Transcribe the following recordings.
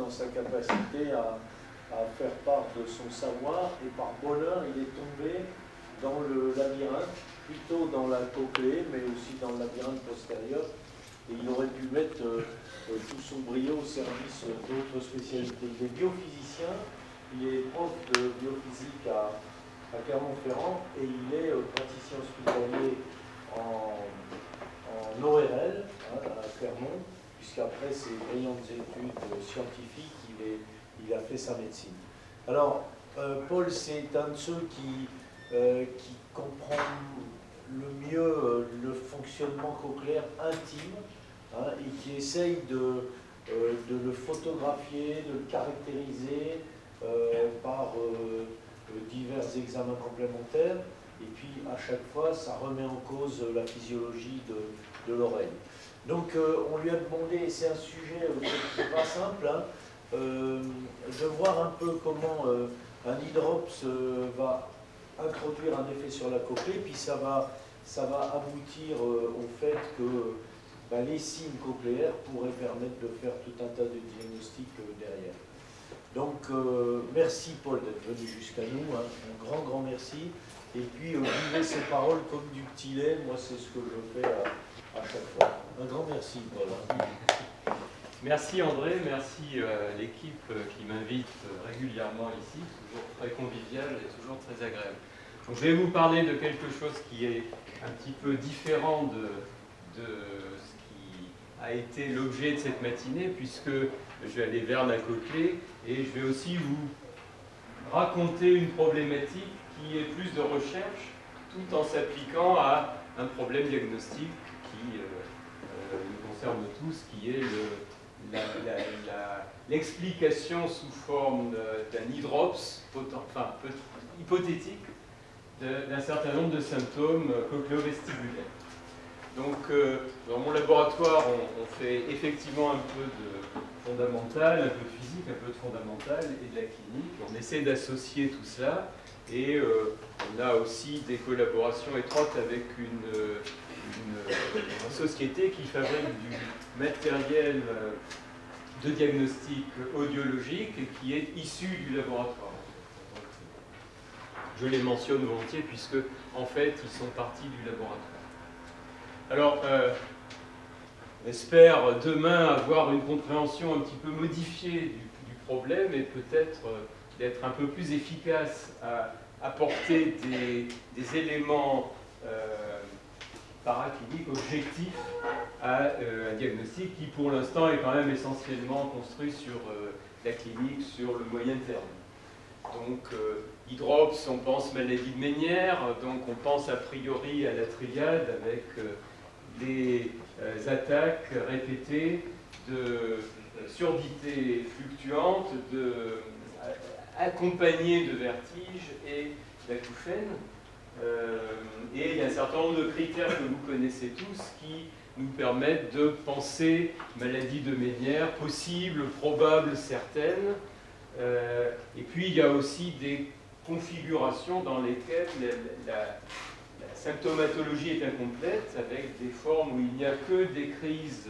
dans sa capacité à faire part de son savoir, et par bonheur, il est tombé dans le labyrinthe, plutôt dans la cochlée, mais aussi dans le labyrinthe postérieur, et il aurait pu mettre tout son brio au service d'autres spécialités. Il est biophysicien, il est prof de biophysique à Clermont-Ferrand, et il est praticien hospitalier en ORL, à Clermont, puisqu'après ses brillantes études scientifiques, il a fait sa médecine. Alors, Paul, c'est un de ceux qui comprend le mieux le fonctionnement cochléaire intime, et qui essaye de le photographier, de le caractériser par divers examens complémentaires, et puis à chaque fois ça remet en cause la physiologie de l'oreille. Donc on lui a demandé, et c'est un sujet qui n'est pas simple, de voir un peu comment un hydrops va introduire un effet sur la cochlée, puis ça va aboutir au fait que les signes cochléaires pourraient permettre de faire tout un tas de diagnostics derrière. Donc merci Paul d'être venu jusqu'à nous, un grand merci. Et puis vivez ces paroles comme du petit lait, moi c'est ce que je fais à chaque fois. Un grand merci Paul. Merci André, merci l'équipe qui m'invite régulièrement ici, toujours très convivial et toujours très agréable. Donc, je vais vous parler de quelque chose qui est un petit peu différent de ce qui a été l'objet de cette matinée, puisque je vais aller vers la cochlée et je vais aussi vous raconter une problématique qui est plus de recherche, tout en s'appliquant à un problème diagnostique qui nous concerne tous, qui est l'explication sous forme d'un hydrops hypothétique d'un certain nombre de symptômes cochléo-vestibulaires. Donc, dans mon laboratoire, on fait effectivement un peu de fondamental, un peu de physique, un peu de fondamental et de la clinique. On essaie d'associer tout cela et on a aussi des collaborations étroites avec une société qui fabrique du matériel de diagnostic audiologique et qui est issu du laboratoire. Je les mentionne volontiers puisque, en fait, ils sont partis du laboratoire. Alors, on espère demain avoir une compréhension un petit peu modifiée du problème et peut-être d'être un peu plus efficace à apporter des éléments paracliniques objectifs à un diagnostic qui, pour l'instant, est quand même essentiellement construit sur la clinique, sur le moyen terme. Donc, hydrops, on pense maladie de Ménière, donc on pense a priori à la triade avec des attaques répétées de surdité fluctuante, accompagnées de vertiges et d'acouphènes. Et il y a un certain nombre de critères que vous connaissez tous qui nous permettent de penser maladie de Ménière, possible, probable, certaine. Et puis il y a aussi des configurations dans lesquelles la symptomatologie est incomplète, avec des formes où il n'y a que des crises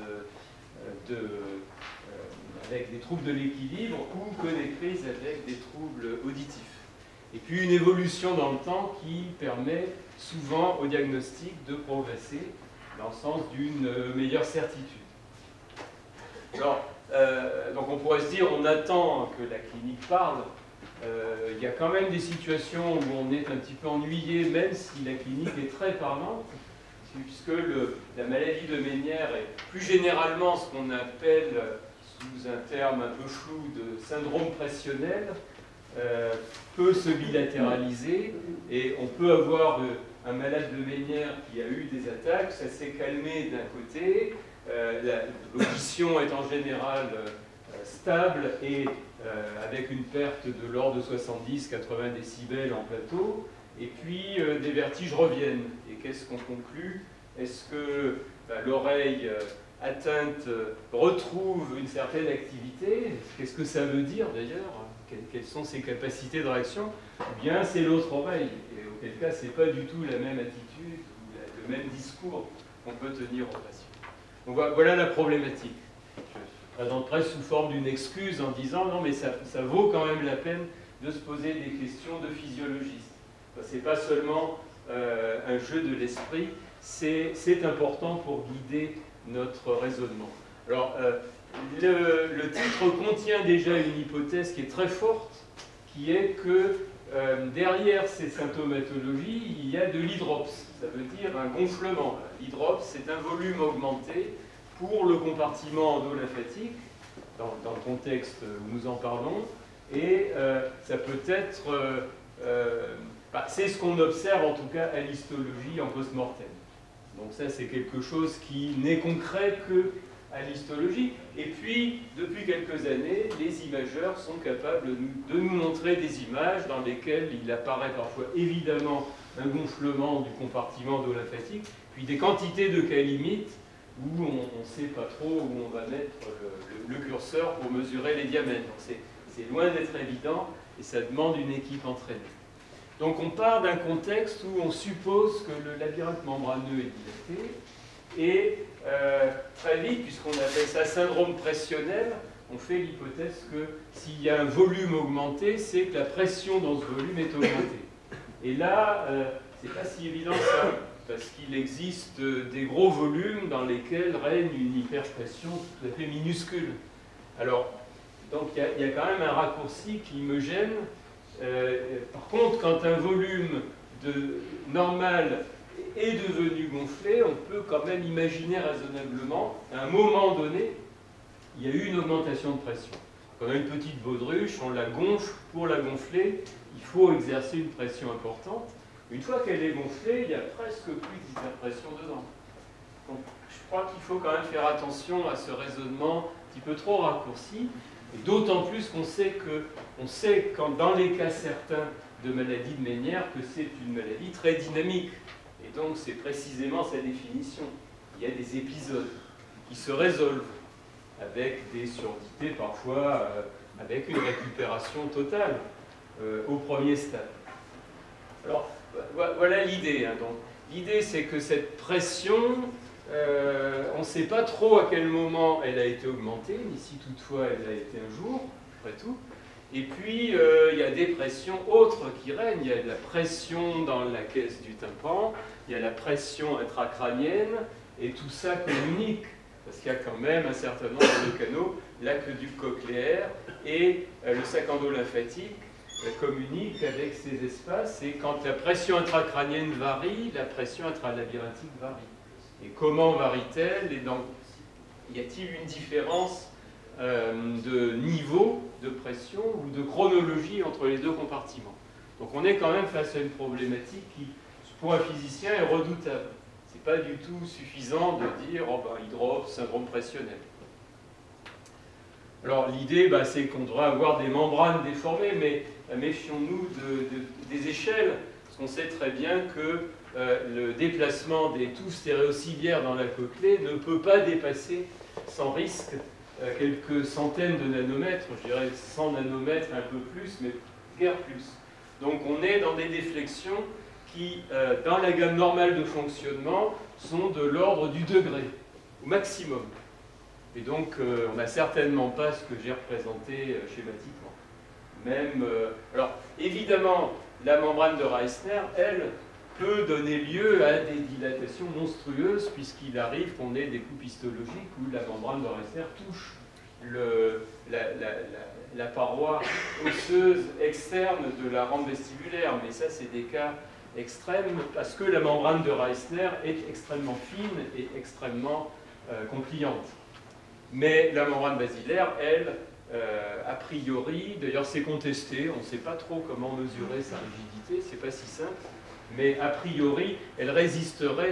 avec des troubles de l'équilibre ou que des crises avec des troubles auditifs. Et puis une évolution dans le temps qui permet souvent au diagnostic de progresser dans le sens d'une meilleure certitude. Alors, donc on pourrait se dire, on attend que la clinique parle. Il y a quand même des situations où on est un petit peu ennuyé, même si la clinique est très parlante, puisque la maladie de Ménière est plus généralement ce qu'on appelle, sous un terme un peu flou, de syndrome pressionnel, peut se bilatéraliser, et on peut avoir un malade de Ménière qui a eu des attaques, ça s'est calmé d'un côté, l'audition est en général stable et avec une perte de l'ordre de 70-80 décibels en plateau, et puis des vertiges reviennent. Et qu'est-ce qu'on conclut? Est-ce que l'oreille atteinte retrouve une certaine activité? Qu'est-ce que ça veut dire d'ailleurs? Quelles sont ses capacités de réaction? Ou bien c'est l'autre oreille, et auquel cas c'est pas du tout la même attitude ou le même discours qu'on peut tenir au patient. Donc voilà la problématique. presque sous forme d'une excuse en disant non mais ça vaut quand même la peine de se poser des questions de physiologiste. Ce n'est pas seulement un jeu de l'esprit, c'est important pour guider notre raisonnement. Alors, le titre contient déjà une hypothèse qui est très forte, qui est que derrière ces symptomatologies, il y a de l'hydrops. Ça veut dire un gonflement. L'hydrops, c'est un volume augmenté pour le compartiment endo-lymphatique, dans le contexte où nous en parlons, et ça peut être... c'est ce qu'on observe en tout cas à l'histologie en post-mortem. Donc ça, c'est quelque chose qui n'est concret que à l'histologie. Et puis, depuis quelques années, les imageurs sont capables de nous montrer des images dans lesquelles il apparaît parfois évidemment un gonflement du compartiment endo-lymphatique, puis des quantités de cas limites où on ne sait pas trop où on va mettre le curseur pour mesurer les diamètres. C'est loin d'être évident et ça demande une équipe entraînée. Donc on part d'un contexte où on suppose que le labyrinthe membraneux est dilaté et très vite, puisqu'on appelle ça syndrome pressionnel, on fait l'hypothèse que s'il y a un volume augmenté, c'est que la pression dans ce volume est augmentée. Et là, c'est pas si évident ça, parce qu'il existe des gros volumes dans lesquels règne une hyperpression tout à fait minuscule. Alors, donc il y a quand même un raccourci qui me gêne. Par contre, quand un volume normal est devenu gonflé, on peut quand même imaginer raisonnablement, à un moment donné, il y a eu une augmentation de pression. Quand on a une petite baudruche, on la gonfle. Pour la gonfler, il faut exercer une pression importante. Une fois qu'elle est gonflée, il n'y a presque plus d'hyperpression dedans. Donc, je crois qu'il faut quand même faire attention à ce raisonnement un petit peu trop raccourci. Et d'autant plus qu'on sait quand dans les cas certains de maladie de Ménière que c'est une maladie très dynamique. Et donc c'est précisément sa définition. Il y a des épisodes qui se résolvent avec des surdités, parfois avec une récupération totale au premier stade. Alors voilà l'idée. Hein. L'idée c'est que cette pression, on ne sait pas trop à quel moment elle a été augmentée, ni si toutefois elle a été un jour, après tout. Et puis, il y a des pressions autres qui règnent. Il y a de la pression dans la caisse du tympan, il y a la pression intracrânienne, et tout ça communique, parce qu'il y a quand même un certain nombre de canaux, l'aqueduc cochléaire et le sac endo-lymphatique communiquent avec ces espaces, et quand la pression intracrânienne varie, la pression intralabyrinthique varie. Et comment varie-t-elle? Et donc, y a-t-il une différence de niveau de pression ou de chronologie entre les deux compartiments? Donc on est quand même face à une problématique qui, pour un physicien, est redoutable. Ce n'est pas du tout suffisant de dire oh ben, hydrops, syndrome pressionnel. Alors l'idée, c'est qu'on devrait avoir des membranes déformées, mais méfions-nous des échelles, parce qu'on sait très bien que le déplacement des touffes stéréociliaires dans la cochlée ne peut pas dépasser sans risque quelques centaines de nanomètres, je dirais 100 nanomètres, un peu plus, mais guère plus. Donc on est dans des déflexions qui, dans la gamme normale de fonctionnement, sont de l'ordre du degré, au maximum. Et donc on n'a certainement pas ce que j'ai représenté schématiquement. Même, alors évidemment, la membrane de Reissner, elle, peut donner lieu à des dilatations monstrueuses, puisqu'il arrive qu'on ait des coupes histologiques où la membrane de Reissner touche la paroi osseuse externe de la rampe vestibulaire. Mais ça, c'est des cas extrêmes, parce que la membrane de Reissner est extrêmement fine et extrêmement compliante. Mais la membrane basilaire, elle, a priori, d'ailleurs c'est contesté, on ne sait pas trop comment mesurer sa rigidité, c'est pas si simple, mais a priori, elle résisterait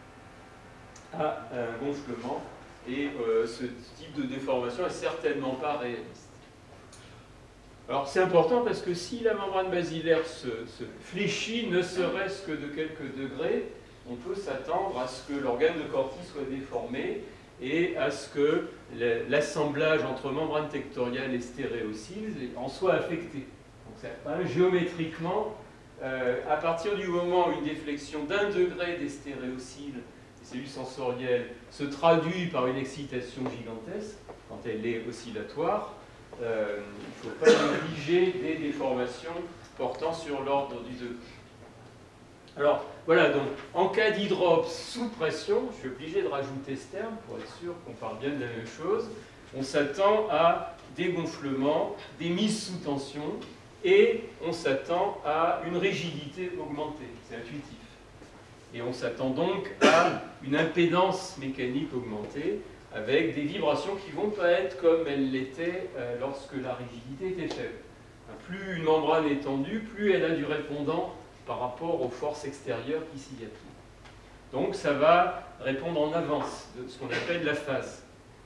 à un gonflement, et ce type de déformation n'est certainement pas réaliste. Alors c'est important parce que si la membrane basilaire se fléchit, ne serait-ce que de quelques degrés, on peut s'attendre à ce que l'organe de Corti soit déformé et à ce que l'assemblage entre membrane tectoriale et stéréocyle en soit affecté. Donc ça, géométriquement, à partir du moment où une déflexion d'1 degré des stéréociles, des cellules sensorielles, se traduit par une excitation gigantesque, quand elle est oscillatoire, il ne faut pas négliger des déformations portant sur l'ordre du degré. Alors, voilà, donc, en cas d'hydrops sous pression, je suis obligé de rajouter ce terme pour être sûr qu'on parle bien de la même chose, on s'attend à des gonflements, des mises sous tension, et on s'attend à une rigidité augmentée, c'est intuitif. Et on s'attend donc à une impédance mécanique augmentée, avec des vibrations qui ne vont pas être comme elles l'étaient lorsque la rigidité était faible. Plus une membrane est tendue, plus elle a du répondant par rapport aux forces extérieures qui s'y appliquent. Donc ça va répondre en avance de ce qu'on appelle la phase.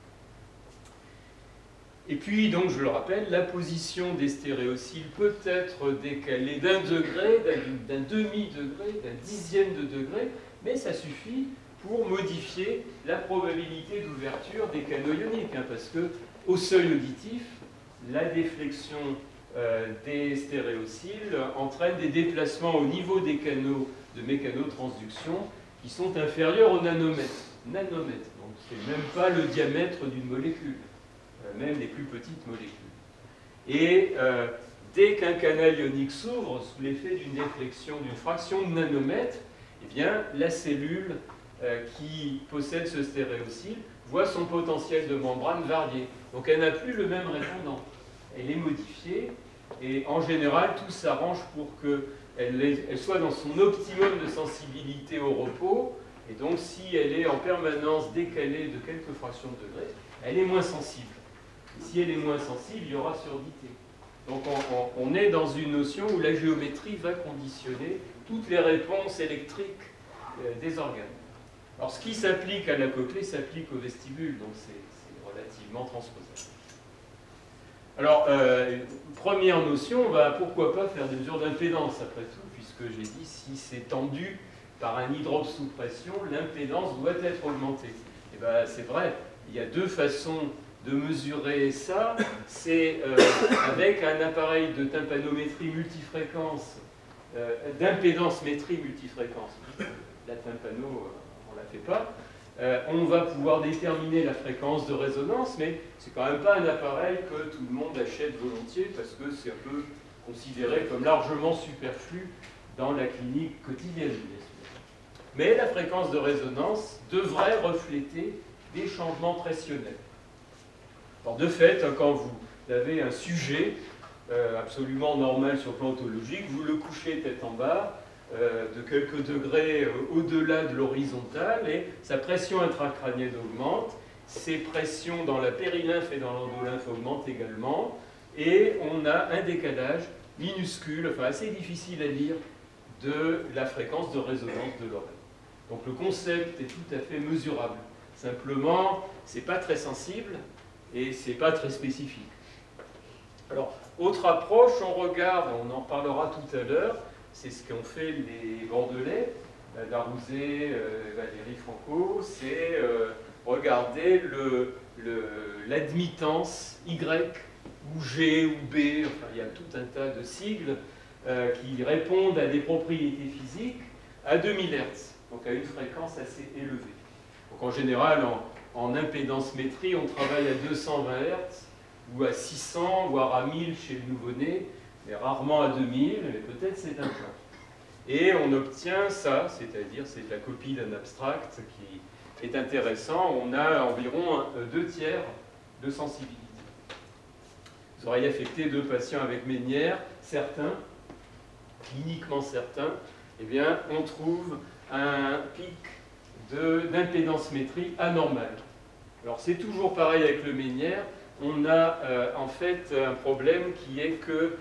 Et puis, donc, je le rappelle, la position des stéréociles peut être décalée d'un degré, d'un demi-degré, d'un dixième de degré, mais ça suffit pour modifier la probabilité d'ouverture des canaux ioniques, hein, parce que au seuil auditif, la déflexion des stéréociles entraîne des déplacements au niveau des canaux de mécanotransduction qui sont inférieurs au nanomètre. Nanomètre, donc c'est même pas le diamètre d'une molécule, même les plus petites molécules. Et dès qu'un canal ionique s'ouvre sous l'effet d'une déflexion d'une fraction de nanomètre, eh bien la cellule qui possède ce stéréocyle voit son potentiel de membrane varier. Donc elle n'a plus le même répondant. Elle est modifiée et en général tout s'arrange pour qu'elle soit dans son optimum de sensibilité au repos, et donc si elle est en permanence décalée de quelques fractions de degré, elle est moins sensible. Et si elle est moins sensible, il y aura surdité. Donc on est dans une notion où la géométrie va conditionner toutes les réponses électriques des organes. Alors ce qui s'applique à la cochlée s'applique au vestibule, donc c'est relativement transposable. Alors, première notion, on va pourquoi pas faire des mesures d'impédance après tout, puisque j'ai dit si c'est tendu par un hydrops sous pression, l'impédance doit être augmentée. Et bien c'est vrai, il y a deux façons de mesurer ça, c'est avec un appareil de tympanométrie multifréquence, d'impédance-métrie multifréquence. La tympano, on ne la fait pas. On va pouvoir déterminer la fréquence de résonance, mais c'est quand même pas un appareil que tout le monde achète volontiers parce que c'est un peu considéré comme largement superflu dans la clinique quotidienne, bien sûr. Mais la fréquence de résonance devrait refléter des changements pressionnels. Alors de fait, quand vous avez un sujet absolument normal sur le plan ontologique, vous le couchez tête en bas, de quelques degrés au-delà de l'horizontale, et sa pression intracrânienne augmente, ses pressions dans la périlymphe et dans l'endolymphe augmentent également, et on a un décalage minuscule, enfin assez difficile à lire, de la fréquence de résonance de l'oreille. Donc le concept est tout à fait mesurable. Simplement, c'est pas très sensible et c'est pas très spécifique. Alors, autre approche, on regarde, on en reparlera tout à l'heure, c'est ce qu'ont fait les Bordelais, Darouzé, Valérie Franco, c'est regarder l'admittance Y ou G ou B, enfin il y a tout un tas de sigles qui répondent à des propriétés physiques à 2000 Hz, donc à une fréquence assez élevée. Donc en général, en impédance-métrie, on travaille à 220 Hz ou à 600, voire à 1000 chez le nouveau-né, mais rarement à 2000, mais peut-être c'est un plan. Et on obtient ça, c'est-à-dire c'est la copie d'un abstract qui est intéressant. On a environ 2/3 de sensibilité. Vous auriez affecté 2 patients avec Ménière, certains, cliniquement certains, eh bien on trouve un pic d'impédance-métrie anormal. Alors c'est toujours pareil avec le Ménière. On a en fait un problème qui est que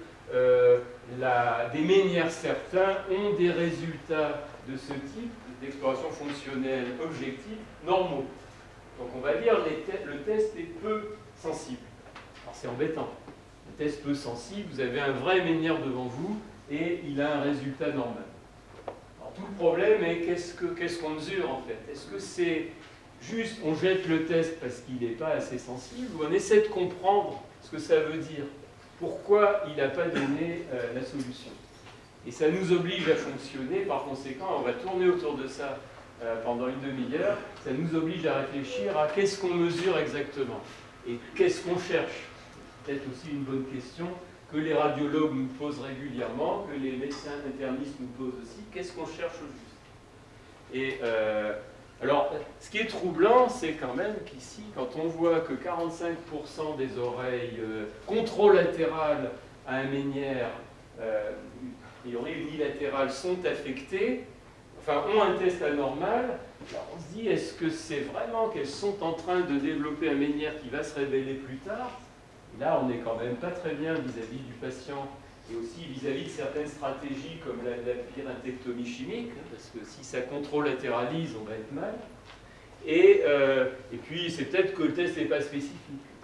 des Ménières certains ont des résultats de ce type d'exploration fonctionnelle objective normaux. Donc on va dire le test est peu sensible. Alors c'est embêtant. Le test peu sensible, vous avez un vrai Ménière devant vous et il a un résultat normal. Alors tout le problème est qu'est-ce qu'on mesure en fait? Est-ce que c'est juste on jette le test parce qu'il n'est pas assez sensible ou on essaie de comprendre ce que ça veut dire? Pourquoi il n'a pas donné la solution? Et ça nous oblige à fonctionner, par conséquent, on va tourner autour de ça pendant une demi-heure, ça nous oblige à réfléchir à qu'est-ce qu'on mesure exactement. Et qu'est-ce qu'on cherche? Peut-être aussi une bonne question que les radiologues nous posent régulièrement, que les médecins internistes nous posent aussi. Qu'est-ce qu'on cherche au juste? Et alors, ce qui est troublant, c'est quand même qu'ici, quand on voit que 45% des oreilles contralatérales à un ménière, et oreilles unilatérales, sont affectées, enfin ont un test anormal, alors on se dit, est-ce que c'est vraiment qu'elles sont en train de développer un ménière qui va se révéler plus tard? Et là, on n'est quand même pas très bien vis-à-vis du patient et aussi vis-à-vis de certaines stratégies comme la pyrétectomie chimique, parce que si ça contralatéralise, on va être mal. Et puis, c'est peut-être que le test n'est pas spécifique.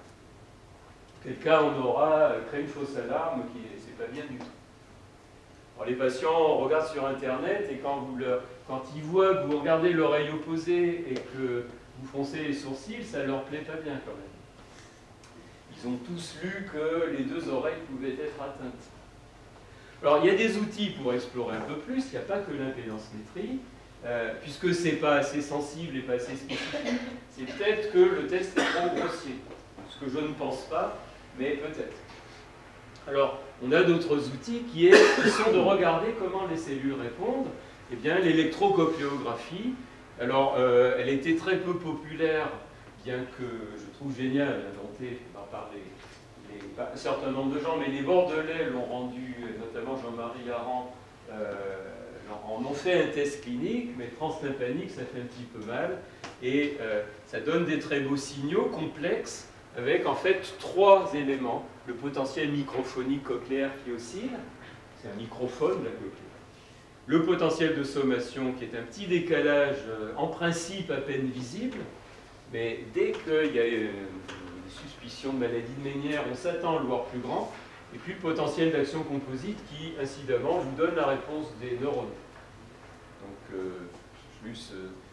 Quel cas on aura créé une fausse alarme qui c'est pas bien du tout. Alors, les patients regardent sur Internet et quand ils voient que vous regardez l'oreille opposée et que vous froncez les sourcils, ça leur plaît pas bien quand même. Ils ont tous lu que les deux oreilles pouvaient être atteintes. Alors, il y a des outils pour explorer un peu plus, il n'y a pas que l'impédancemétrie, puisque ce n'est pas assez sensible et pas assez spécifique, c'est peut-être que le test est trop grossier. Ce que je ne pense pas, mais peut-être. Alors, on a d'autres outils qui sont de regarder comment les cellules répondent. Eh bien, l'électrocochléographie, alors, elle était très peu populaire, bien que je trouve géniale, inventée par un certain nombre de gens, mais les Bordelais l'ont rendu, notamment Jean-Marie Aran, en ont fait un test clinique, mais transtympanique, ça fait un petit peu mal, et ça donne des très beaux signaux complexes, avec en fait 3 éléments. Le potentiel microphonique cochléaire qui oscille, c'est un microphone la cochlée. Le potentiel de sommation qui est un petit décalage, en principe à peine visible, mais dès qu'il y a une suspicion de maladie de Ménière, on s'attend à le voir plus grand. Et puis le potentiel d'action composite qui, incidemment, vous donne la réponse des neurones. Donc, plus,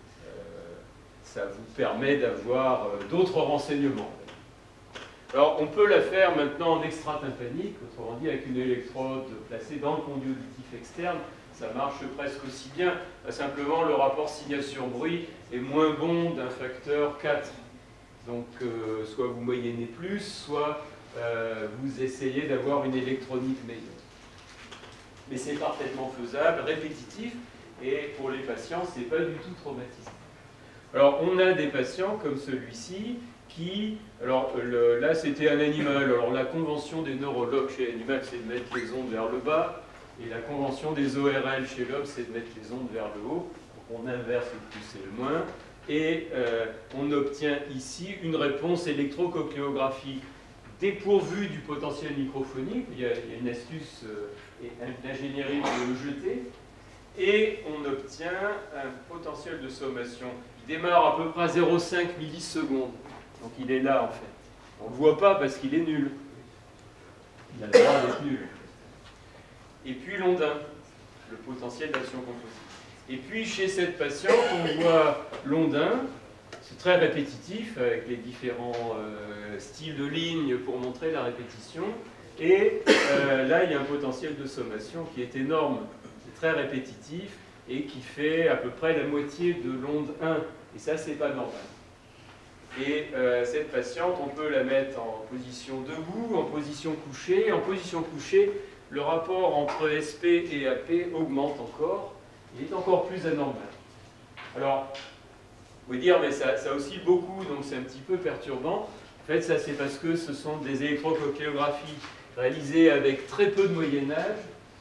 ça vous permet d'avoir d'autres renseignements. Alors, on peut la faire maintenant en extra-tympanique, autrement dit avec une électrode placée dans le conduit auditif externe. Ça marche presque aussi bien. Simplement, le rapport signal-sur-bruit est moins bon d'un facteur 4. Donc, soit vous moyennez plus, soit vous essayez d'avoir une électronique meilleure. Mais c'est parfaitement faisable, répétitif, et pour les patients, ce n'est pas du tout traumatisant. Alors, on a des patients comme celui-ci qui, alors là c'était un animal, alors la convention des neurologues chez l'animal c'est de mettre les ondes vers le bas, et la convention des ORL chez l'homme c'est de mettre les ondes vers le haut, donc on inverse le plus et le moins, et on obtient ici une réponse électrocochléographique dépourvue du potentiel microphonique, il y a une astuce et une ingénierie pour le jeter, et on obtient un potentiel de sommation qui démarre à peu près à 0,5 millisecondes. Donc il est là en fait. On ne le voit pas parce qu'il est nul. Il a le droit d'être nul. Et puis l'ondin, le potentiel d'action composite. Et puis chez cette patiente, on voit l'ondin, c'est très répétitif avec les différents styles de lignes pour montrer la répétition. Et là, il y a un potentiel de sommation qui est énorme, c'est très répétitif et qui fait à peu près la moitié de l'onde 1. Et ça, c'est pas normal. Et cette patiente, on peut la mettre en position debout, en position couchée. En position couchée, le rapport entre SP et AP augmente encore. Il est encore plus anormal. Alors, vous pouvez dire, mais ça oscille beaucoup, donc c'est un petit peu perturbant. En fait, ça c'est parce que ce sont des électrocochléographies réalisées avec très peu de moyen-âge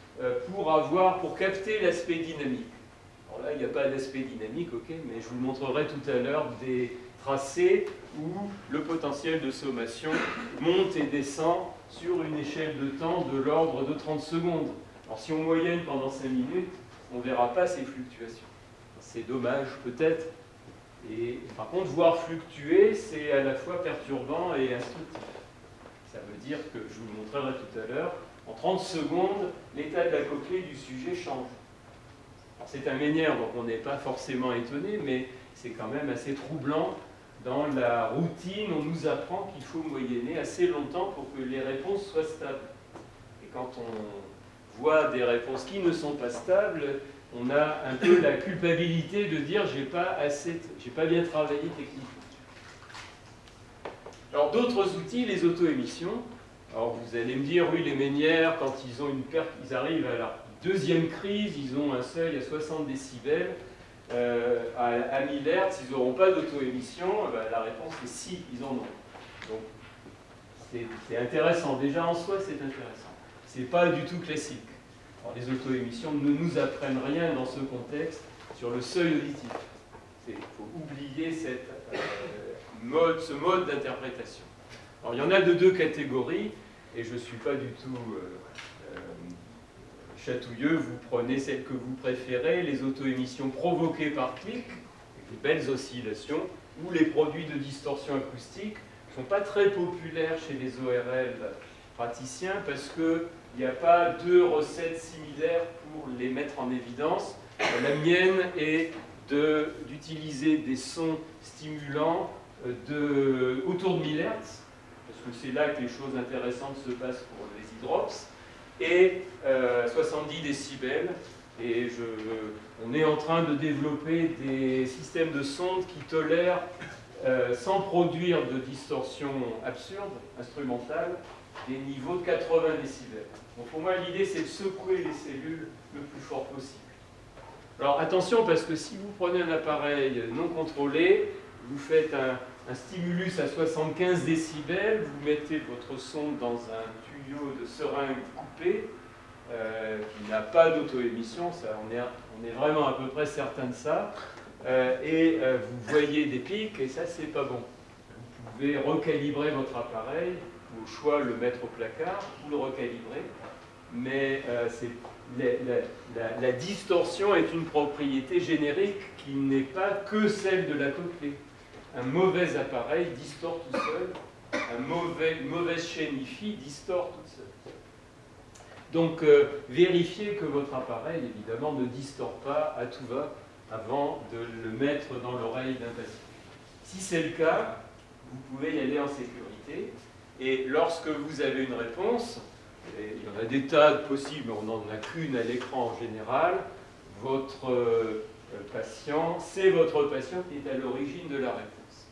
pour capter l'aspect dynamique. Alors là, il n'y a pas d'aspect dynamique, ok, mais je vous montrerai tout à l'heure des tracés où le potentiel de sommation monte et descend sur une échelle de temps de l'ordre de 30 secondes. Alors si on moyenne pendant 5 minutes, on ne verra pas ces fluctuations. C'est dommage peut-être. Et par contre, voir fluctuer, c'est à la fois perturbant et instructif. Ça veut dire que, je vous le montrerai tout à l'heure, en 30 secondes, l'état de la cochlée du sujet change. C'est un ménière, donc on n'est pas forcément étonné, mais c'est quand même assez troublant. Dans la routine, on nous apprend qu'il faut moyenner assez longtemps pour que les réponses soient stables. Et quand on voit des réponses qui ne sont pas stables, on a un peu la culpabilité de dire j'ai pas bien travaillé techniquement. Alors d'autres outils, les auto-émissions. Alors vous allez me dire, oui, les Ménières, quand ils ont une perte, ils arrivent à la deuxième crise, ils ont un seuil à 60 décibels. À 1000 Hz, ils n'auront pas d'auto-émission. La réponse est si, ils en ont. Donc c'est intéressant. Déjà en soi, c'est intéressant. C'est pas du tout classique. Alors, les auto-émissions ne nous apprennent rien dans ce contexte sur le seuil auditif. Il faut oublier ce mode d'interprétation. Alors, il y en a de deux catégories, et je ne suis pas du tout chatouilleux. Vous prenez celle que vous préférez, les auto-émissions provoquées par clic, avec de belles oscillations, ou les produits de distorsion acoustique, ne sont pas très populaires chez les ORL praticiens, parce qu'il n'y a pas deux recettes similaires pour les mettre en évidence. La mienne est d'utiliser des sons stimulants autour de 1000 Hz, parce que c'est là que les choses intéressantes se passent pour les e-drops, et 70 décibels. Et on est en train de développer des systèmes de sonde qui tolèrent, sans produire de distorsion absurde, instrumentale, des niveaux de 80 décibels. Donc pour moi, l'idée, c'est de secouer les cellules le plus fort possible. Alors attention, parce que si vous prenez un appareil non contrôlé, vous faites un stimulus à 75 décibels, vous mettez votre sonde dans un tuyau de seringue coupé, qui n'a pas d'auto-émission, on est vraiment à peu près certain de ça, et vous voyez des pics, et ça, c'est pas bon. Vous pouvez recalibrer votre appareil, au choix le mettre au placard, ou le recalibrer, mais la distorsion est une propriété générique qui n'est pas que celle de la cochlée. Un mauvais appareil distord tout seul, une mauvaise chaîne IFI distord toute seule. Donc vérifiez que votre appareil, évidemment, ne distord pas à tout va avant de le mettre dans l'oreille d'un patient. Si c'est le cas, vous pouvez y aller en sécurité. Et lorsque vous avez une réponse, et il y en a des tas de possibles, mais on n'en a qu'une à l'écran en général, votre patient, c'est votre patient qui est à l'origine de la réponse.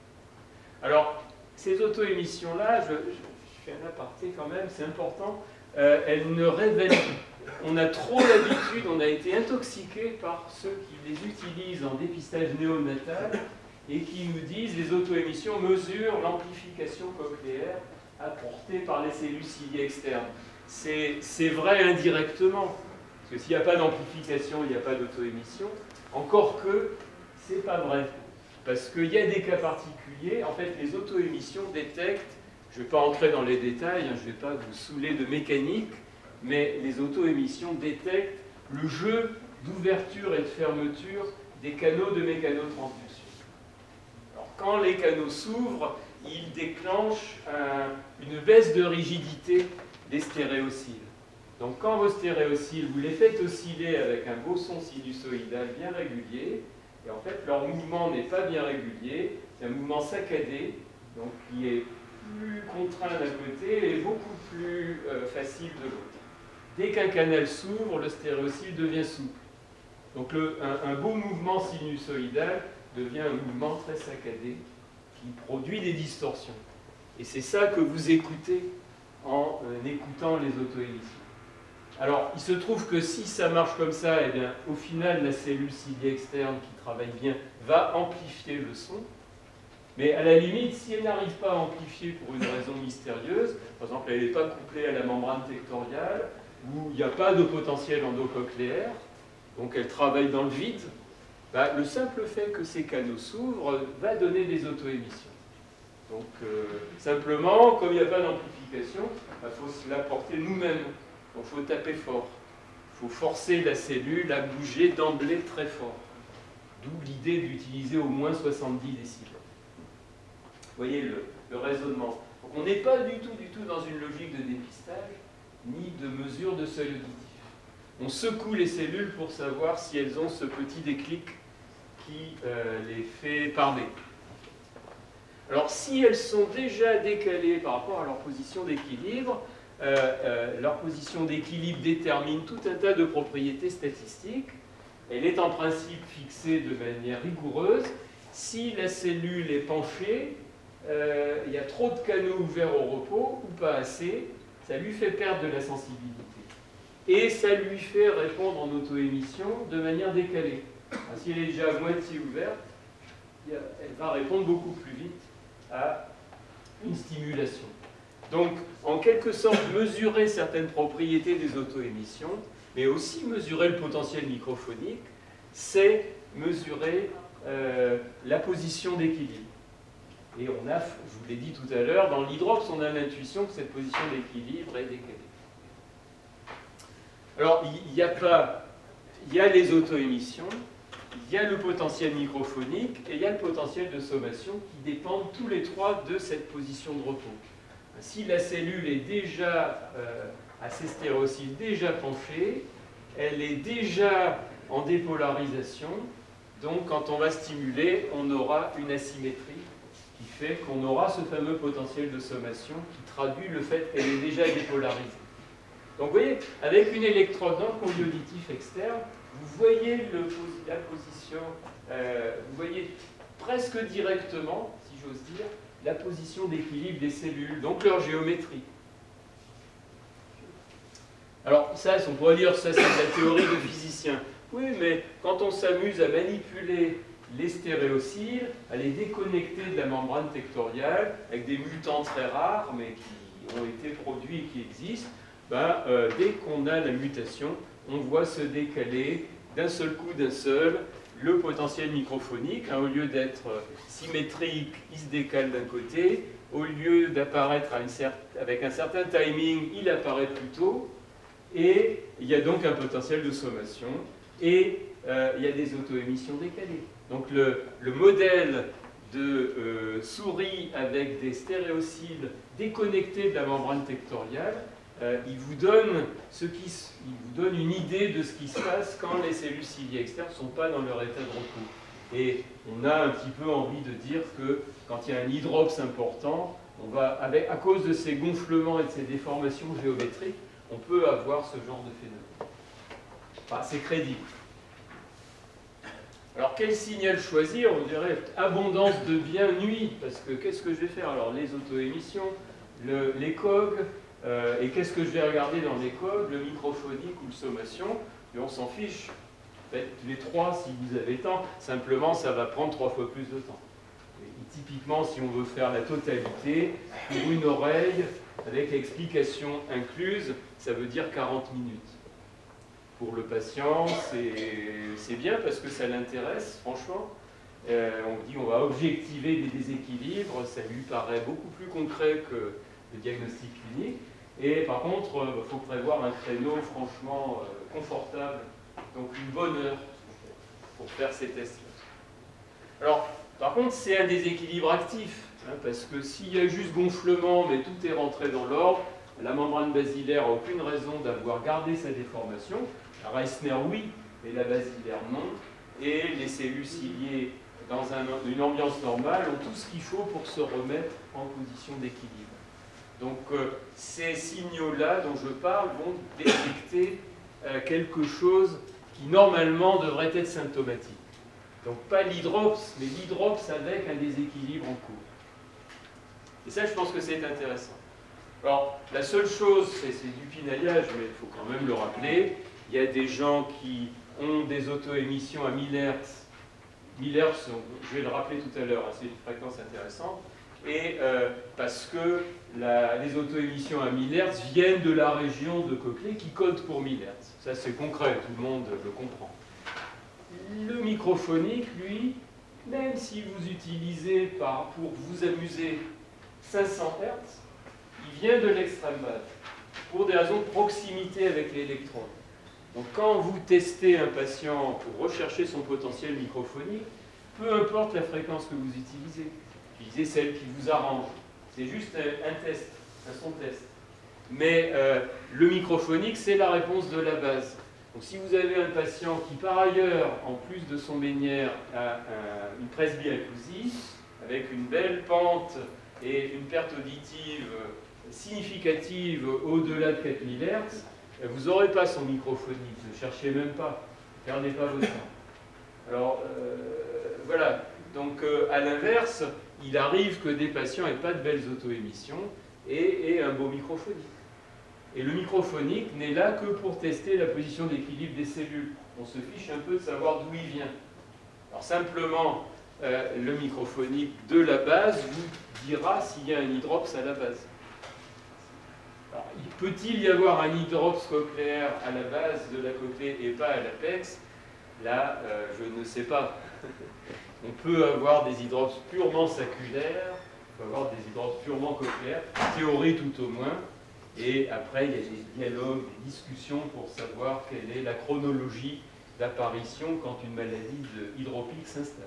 Alors, ces auto-émissions-là, je fais un aparté quand même, c'est important, elles ne révèlent, on a trop l'habitude, on a été intoxiqué par ceux qui les utilisent en dépistage néonatal et qui nous disent les auto-émissions mesurent l'amplification cochléaire apportée par les cellules ciliées externes. C'est vrai indirectement, parce que s'il n'y a pas d'amplification, il n'y a pas d'auto-émission, encore que c'est pas vrai. Parce qu'il y a des cas particuliers, en fait les auto-émissions détectent, je ne vais pas entrer dans les détails, je ne vais pas vous saouler de mécanique, mais les auto-émissions détectent le jeu d'ouverture et de fermeture des canaux de mécanotransduction. Alors quand les canaux s'ouvrent, ils déclenchent une baisse de rigidité des stéréociles. Donc quand vos stéréociles, vous les faites osciller avec un beau son sinusoïdal bien régulier, et en fait leur mouvement n'est pas bien régulier, c'est un mouvement saccadé, donc qui est plus contraint d'un côté et beaucoup plus facile de l'autre. Dès qu'un canal s'ouvre, le stéréocyle devient souple. Donc un beau mouvement sinusoïdal devient un mouvement très saccadé qui produit des distorsions. Et c'est ça que vous écoutez en écoutant les auto-émissions. Alors, il se trouve que si ça marche comme ça, eh bien, au final, la cellule ciliée externe qui travaille bien va amplifier le son. Mais à la limite, si elle n'arrive pas à amplifier pour une raison mystérieuse, par exemple, elle n'est pas couplée à la membrane tectoriale, ou il n'y a pas de potentiel endocochléaire, donc elle travaille dans le vide, bah, le simple fait que ces canaux s'ouvrent va donner des auto-émissions. Donc, simplement, comme il n'y a pas d'amplification, il faut se l'apporter nous-mêmes. Donc il faut taper fort. Il faut forcer la cellule à bouger d'emblée très fort. D'où l'idée d'utiliser au moins 70 décibels. Vous voyez le raisonnement. Donc on n'est pas du tout dans une logique de dépistage, ni de mesure de seuil auditif. On secoue les cellules pour savoir si elles ont ce petit déclic qui les fait parler. Alors si elles sont déjà décalées par rapport à leur position d'équilibre, leur position d'équilibre détermine tout un tas de propriétés statistiques. Elle est en principe fixée de manière rigoureuse. Si la cellule est penchée, il y a trop de canaux ouverts au repos, ou pas assez, ça lui fait perdre de la sensibilité. Et ça lui fait répondre en auto-émission de manière décalée. Si elle est déjà à moitié ouverte, elle va répondre beaucoup plus vite à une stimulation. Donc, en quelque sorte, mesurer certaines propriétés des auto-émissions, mais aussi mesurer le potentiel microphonique, c'est mesurer la position d'équilibre. Et on a, je vous l'ai dit tout à l'heure, dans l'hydrops, on a l'intuition que cette position d'équilibre est décalée. Alors, il y a les auto-émissions, il y a le potentiel microphonique et il y a le potentiel de sommation qui dépendent tous les trois de cette position de repos. Si la cellule est déjà assez stéréocycle, déjà penchée, elle est déjà en dépolarisation, donc quand on va stimuler, on aura une asymétrie qui fait qu'on aura ce fameux potentiel de sommation qui traduit le fait qu'elle est déjà dépolarisée. Donc vous voyez, avec une électrode dans le conduit auditif externe, vous voyez la position, vous voyez presque directement, si j'ose dire, la position d'équilibre des cellules, donc leur géométrie. Alors ça, on pourrait dire ça c'est de la théorie de physicien. Oui, mais quand on s'amuse à manipuler les stéréocyles, à les déconnecter de la membrane tectoriale, avec des mutants très rares, mais qui ont été produits et qui existent, dès qu'on a la mutation, on voit se décaler d'un seul coup, le potentiel microphonique. Au lieu d'être symétrique, il se décale d'un côté. Au lieu d'apparaître avec un certain timing, il apparaît plus tôt. Et il y a donc un potentiel de sommation. Et il y a des auto-émissions décalées. Donc le modèle de souris avec des stéréocyles déconnectés de la membrane tectoriale, il vous donne une idée de ce qui se passe quand les cellules ciliées externes ne sont pas dans leur état de repos. Et on a un petit peu envie de dire que quand il y a un hydrops important, à cause de ces gonflements et de ces déformations géométriques, on peut avoir ce genre de phénomène. Enfin, c'est crédible. Alors, quel signal choisir? On dirait abondance devient nuit, parce que qu'est-ce que je vais faire? Alors, les auto-émissions, les COG, et qu'est-ce que je vais regarder dans les COG? Le microphonique ou le sommation? Et on s'en fiche. Faites les trois si vous avez temps. Simplement, ça va prendre 3 fois plus de temps. Et typiquement, si on veut faire la totalité, pour une oreille, avec l'explication incluse, ça veut dire 40 minutes. Pour le patient, c'est bien parce que ça l'intéresse, franchement. On dit on va objectiver des déséquilibres, ça lui paraît beaucoup plus concret que le diagnostic clinique. Et par contre, il faut prévoir un créneau franchement confortable, donc une bonne heure pour faire ces tests-là. Alors, par contre, c'est un déséquilibre actif, parce que s'il y a juste gonflement, mais tout est rentré dans l'ordre, la membrane basilaire n'a aucune raison d'avoir gardé sa déformation. La Reissner, oui, mais la basilaire, non. Et les cellules ciliées, dans une ambiance normale, ont tout ce qu'il faut pour se remettre en position d'équilibre. Donc, ces signaux-là dont je parle vont détecter quelque chose qui, normalement, devrait être symptomatique. Donc, pas l'hydrops, mais l'hydrops avec un déséquilibre en cours. Et ça, je pense que c'est intéressant. Alors, la seule chose, c'est du pinaillage, mais il faut quand même le rappeler. Il y a des gens qui ont des auto-émissions à 1000 Hz. 1000 Hz, je vais le rappeler tout à l'heure, c'est une fréquence intéressante. Et parce que les auto-émissions à 1000 Hz viennent de la région de Cochlée qui code pour 1000 Hz. Ça, c'est concret, tout le monde le comprend. Le microphonique, lui, même si vous utilisez pour vous amuser 500 Hz, il vient de l'extrême basse, pour des raisons de proximité avec l'électrode. Donc quand vous testez un patient pour rechercher son potentiel microphonique, peu importe la fréquence que vous utilisez, utilisez celle qui vous arrange. C'est juste un test, son test. Mais le microphonique, c'est la réponse de la base. Donc si vous avez un patient qui, par ailleurs, en plus de son Ménière, a une presbyacousie, avec une belle pente et une perte auditive significative au-delà de 4000 Hz, vous n'aurez pas son microphonique, ne cherchez même pas, ne perdez pas votre temps. Alors, voilà, donc à l'inverse, il arrive que des patients n'aient pas de belles auto-émissions et un beau microphonique. Et le microphonique n'est là que pour tester la position d'équilibre des cellules. On se fiche un peu de savoir d'où il vient. Alors simplement, le microphonique de la base vous dira s'il y a un hydrops à la base. Alors, peut-il y avoir un hydrops cochléaire à la base de la cochlée et pas à l'apex? Là, je ne sais pas. On peut avoir des hydrops purement saculaires, on peut avoir des hydrops purement cochléaires, théorie tout au moins, et après il y a des dialogues, des discussions pour savoir quelle est la chronologie d'apparition quand une maladie hydropique s'installe.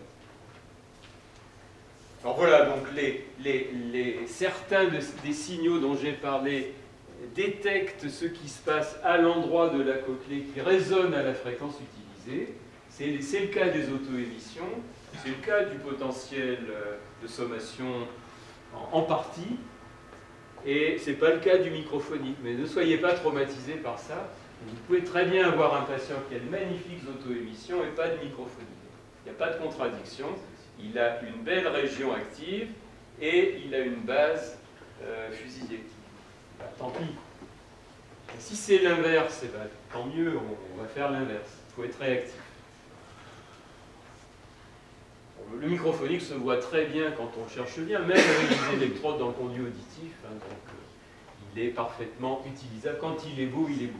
Alors voilà, donc certains des signaux dont j'ai parlé détectent ce qui se passe à l'endroit de la cochlée qui résonne à la fréquence utilisée. C'est le cas des auto-émissions, c'est le cas du potentiel de sommation en partie, et ce n'est pas le cas du microphonique. Mais ne soyez pas traumatisés par ça. Vous pouvez très bien avoir un patient qui a de magnifiques auto-émissions et pas de microphonique. Il n'y a pas de contradiction. Il a une belle région active et il a une base fusilière. Bah, tant pis. Et si c'est l'inverse, eh ben, tant mieux, on va faire l'inverse. Il faut être réactif. Le microphonique se voit très bien quand on cherche bien, même avec des électrodes dans le conduit auditif. Hein, donc, il est parfaitement utilisable. Quand il est beau, il est beau.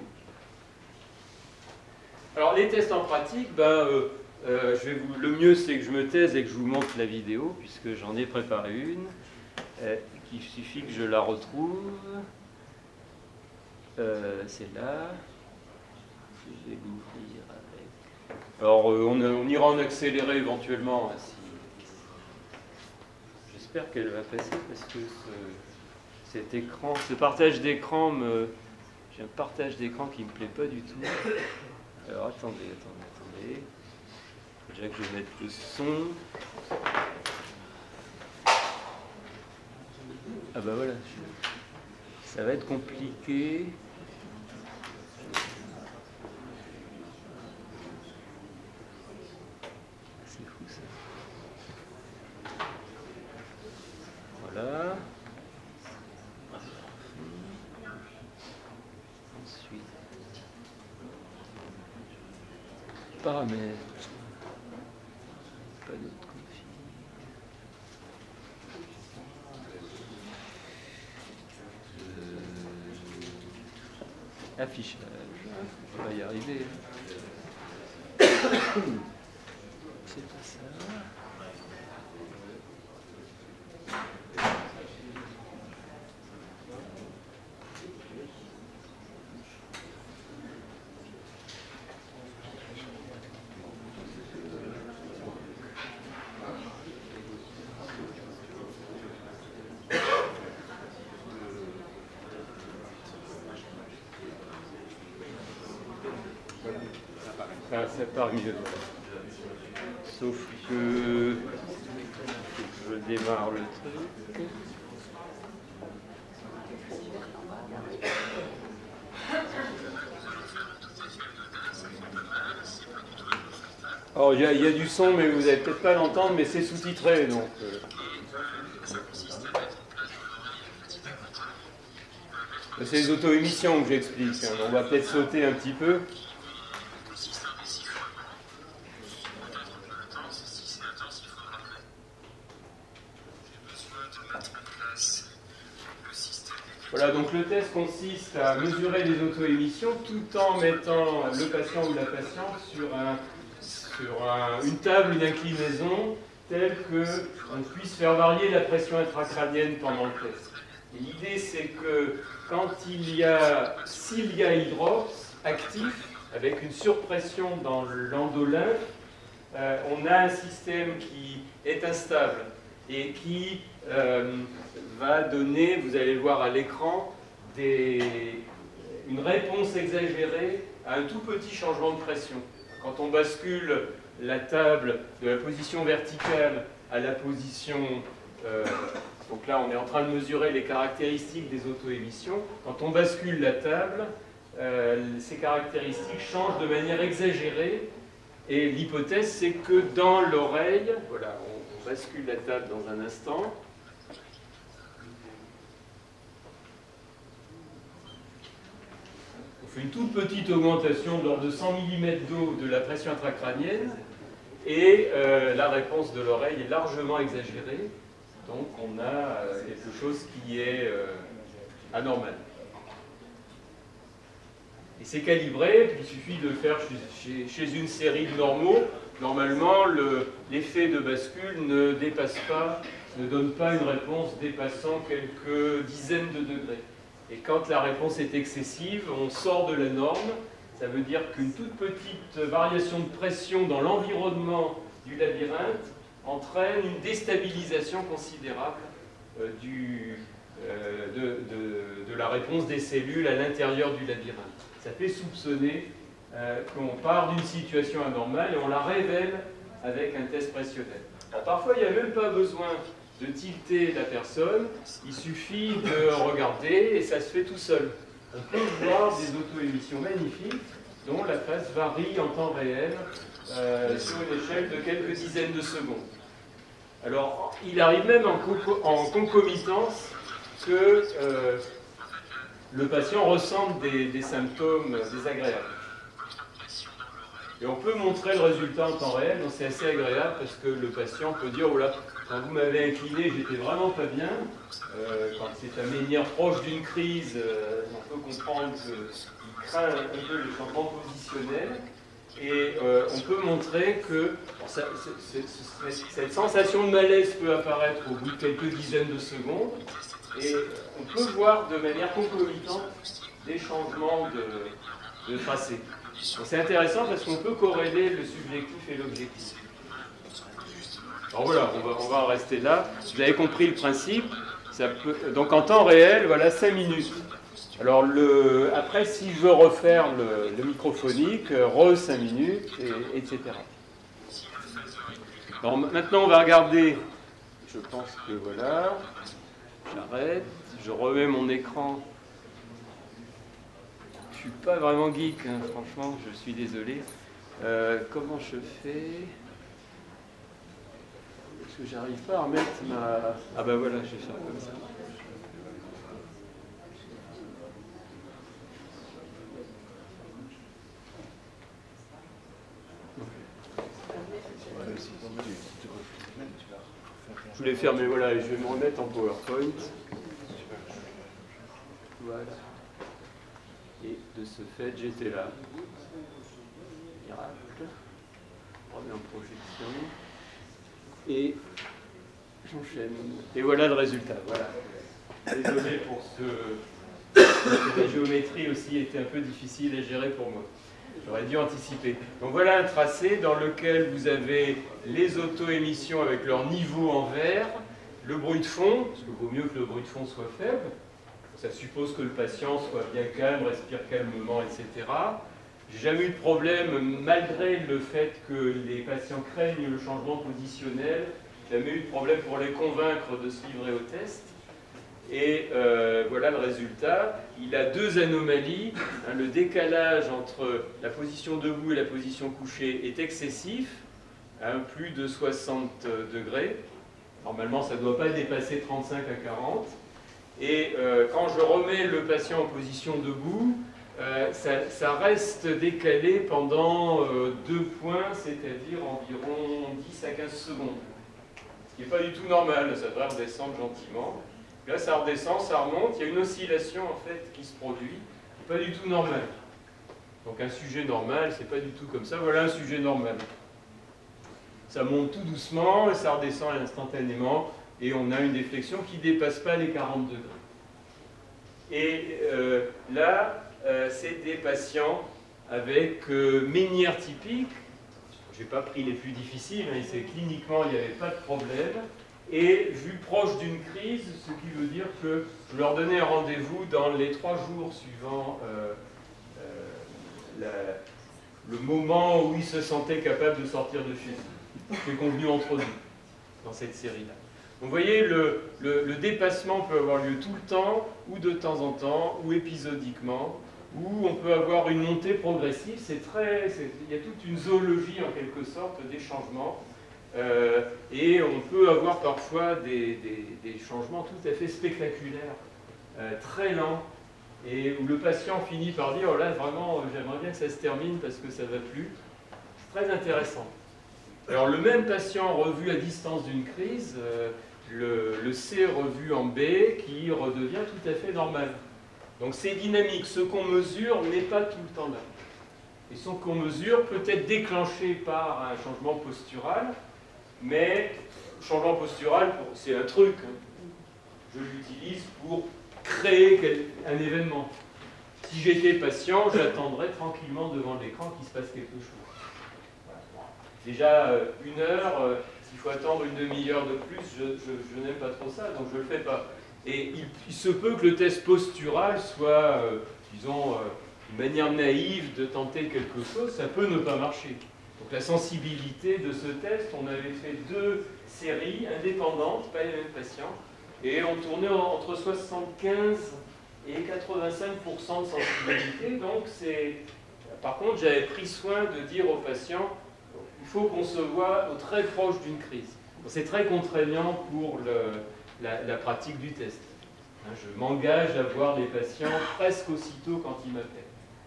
Alors, les tests en pratique, le mieux c'est que je me taise et que je vous montre la vidéo, puisque j'en ai préparé une. Il suffit que je la retrouve. C'est là. Je vais l'ouvrir avec. Alors, on ira en accéléré éventuellement. Hein, J'espère qu'elle va passer parce que cet écran, ce partage d'écran, j'ai un partage d'écran qui ne me plaît pas du tout. Alors, attendez. Déjà que je vais mettre le son. Ah bah voilà, ça va être compliqué. C'est fou ça. Voilà. Ensuite, paramètres. Pas d'autre config. Affichage. On va y arriver. C'est pas ça. Ça part mieux. Sauf que je démarre le truc. Alors il y a du son, mais vous n'allez peut-être pas l'entendre, mais c'est sous-titré, donc. C'est les auto-émissions que j'explique. Hein. On va peut-être sauter un petit peu. Voilà, donc le test consiste à mesurer les auto-émissions tout en mettant le patient ou la patiente sur une table, une inclinaison, telle qu'on puisse faire varier la pression intracrânienne pendant le test. L'idée, c'est que s'il y a hydrops actif, avec une surpression dans l'endolymphe, on a un système qui est instable et qui va donner, vous allez le voir à l'écran, une réponse exagérée à un tout petit changement de pression. Quand on bascule la table de la position verticale à la position... donc là, on est en train de mesurer les caractéristiques des auto-émissions. Quand on bascule la table, ces caractéristiques changent de manière exagérée. Et l'hypothèse, c'est que dans l'oreille, voilà, on On bascule la table dans un instant. On fait une toute petite augmentation de l'ordre de 100 mm d'eau de la pression intracrânienne et la réponse de l'oreille est largement exagérée. Donc on a quelque chose qui est anormal. Et c'est calibré, il suffit de le faire chez une série de normaux. Normalement, l'effet de bascule ne dépasse pas, ne donne pas une réponse dépassant quelques dizaines de degrés. Et quand la réponse est excessive, on sort de la norme. Ça veut dire qu'une toute petite variation de pression dans l'environnement du labyrinthe entraîne une déstabilisation considérable de la réponse des cellules à l'intérieur du labyrinthe. Ça fait soupçonner qu'on part d'une situation anormale et on la révèle avec un test pressionnel. Alors, parfois, il n'y a même pas besoin de tilter la personne, il suffit de regarder et ça se fait tout seul. On peut voir des auto-émissions magnifiques dont la phase varie en temps réel sur une échelle de quelques dizaines de secondes. Alors, il arrive même en concomitance que le patient ressente des symptômes désagréables. Et on peut montrer le résultat en temps réel, donc c'est assez agréable parce que le patient peut dire « Oh là, quand vous m'avez incliné, j'étais vraiment pas bien. » Quand c'est un menhir proche d'une crise, on peut comprendre qu'il craint un peu le changement positionnel. Et on peut montrer que cette sensation de malaise peut apparaître au bout de quelques dizaines de secondes. Et on peut voir de manière concomitante des changements de tracé. C'est intéressant parce qu'on peut corréler le subjectif et l'objectif. Alors voilà, on va en rester là. Vous avez compris le principe. Donc en temps réel, voilà 5 minutes. Alors après, si je veux refaire le microphonique, 5 minutes, etc. Alors maintenant, on va regarder. Je pense que voilà. J'arrête. Je remets mon écran. Je suis pas vraiment geek, hein, franchement, je suis désolé. Comment je fais? Parce que j'arrive pas à remettre ma... Ah ben voilà, je vais faire comme ça. Je voulais faire, mais voilà, je vais me remettre en PowerPoint. Voilà. Et de ce fait, j'étais là. Miracle. Je remets en projection. Et j'enchaîne. Et voilà le résultat. Voilà. Désolé pour la géométrie aussi était un peu difficile à gérer pour moi. J'aurais dû anticiper. Donc voilà un tracé dans lequel vous avez les auto-émissions avec leur niveau en vert, le bruit de fond, parce qu'il vaut mieux que le bruit de fond soit faible. Ça suppose que le patient soit bien calme, respire calmement, etc. J'ai jamais eu de problème, malgré le fait que les patients craignent le changement positionnel, jamais eu de problème pour les convaincre de se livrer au test. Et voilà le résultat. Il a deux anomalies. Le décalage entre la position debout et la position couchée est excessif, plus de 60 degrés. Normalement, ça ne doit pas dépasser 35 à 40. Et quand je remets le patient en position debout, ça reste décalé pendant 2 points, c'est-à-dire environ 10 à 15 secondes. Ce qui n'est pas du tout normal, ça devrait redescendre gentiment. Là, ça redescend, ça remonte, il y a une oscillation en fait qui se produit, qui n'est pas du tout normale. Donc un sujet normal, c'est pas du tout comme ça. Voilà un sujet normal. Ça monte tout doucement et ça redescend instantanément. Et on a une déflexion qui ne dépasse pas les 40 degrés. Et là, c'est des patients avec menhir typique. Je n'ai pas pris les plus difficiles, mais c'est cliniquement, il n'y avait pas de problème. Et vu proche d'une crise, ce qui veut dire que je leur donnais un rendez-vous dans les 3 jours suivant le moment où ils se sentaient capables de sortir de chez eux. C'est convenu entre nous, dans cette série-là. Donc vous voyez, le dépassement peut avoir lieu tout le temps, ou de temps en temps, ou épisodiquement, ou on peut avoir une montée progressive. Il y a toute une zoologie, en quelque sorte, des changements. et on peut avoir parfois des changements tout à fait spectaculaires, très lents, et où le patient finit par dire « Oh là, vraiment, j'aimerais bien que ça se termine parce que ça ne va plus ». C'est très intéressant. Alors, le même patient revu à distance d'une crise, le C revu en B, qui redevient tout à fait normal. Donc, c'est dynamique. Ce qu'on mesure n'est pas tout le temps là. Et ce qu'on mesure peut être déclenché par un changement postural, mais changement postural, c'est un truc. Je l'utilise pour créer un événement. Si j'étais patient, j'attendrais tranquillement devant l'écran qu'il se passe quelque chose. Voilà. Déjà, 1 heure, s'il faut attendre une demi-heure de plus, je n'aime pas trop ça, donc je ne le fais pas. Et il se peut que le test postural soit, disons, une manière naïve de tenter quelque chose, ça peut ne pas marcher. Donc la sensibilité de ce test, on avait fait 2 séries indépendantes, pas les mêmes patients, et on tournait entre 75 et 85% de sensibilité. Donc par contre, j'avais pris soin de dire aux patients, il faut qu'on se voit très proche d'une crise. C'est très contraignant pour la pratique du test. Je m'engage à voir les patients presque aussitôt quand ils m'appellent.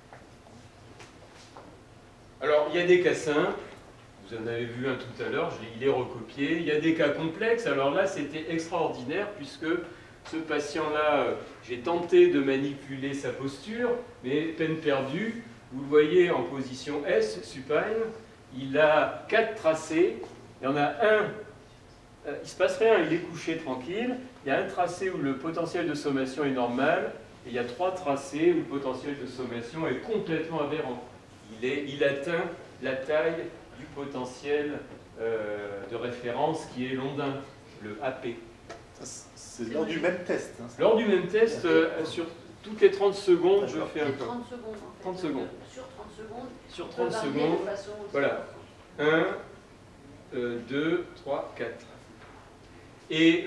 Alors, il y a des cas simples, vous en avez vu un tout à l'heure, il est recopié. Il y a des cas complexes, alors là, c'était extraordinaire, puisque ce patient-là, j'ai tenté de manipuler sa posture, mais peine perdue. Vous le voyez en position S, supine, il a 4 tracés, il y en a un, il ne se passe rien, il est couché tranquille, il y a un tracé où le potentiel de sommation est normal, et il y a 3 tracés où le potentiel de sommation est complètement aberrant. Il atteint la taille du potentiel de référence qui est londin, le AP. C'est lors du même test. Hein, lors du même test, sur toutes les 30 secondes, je fais un 30 secondes. En fait. 30 secondes. Sur 30 secondes. Sur 30 secondes. Voilà. 1, 2, 3, 4. Et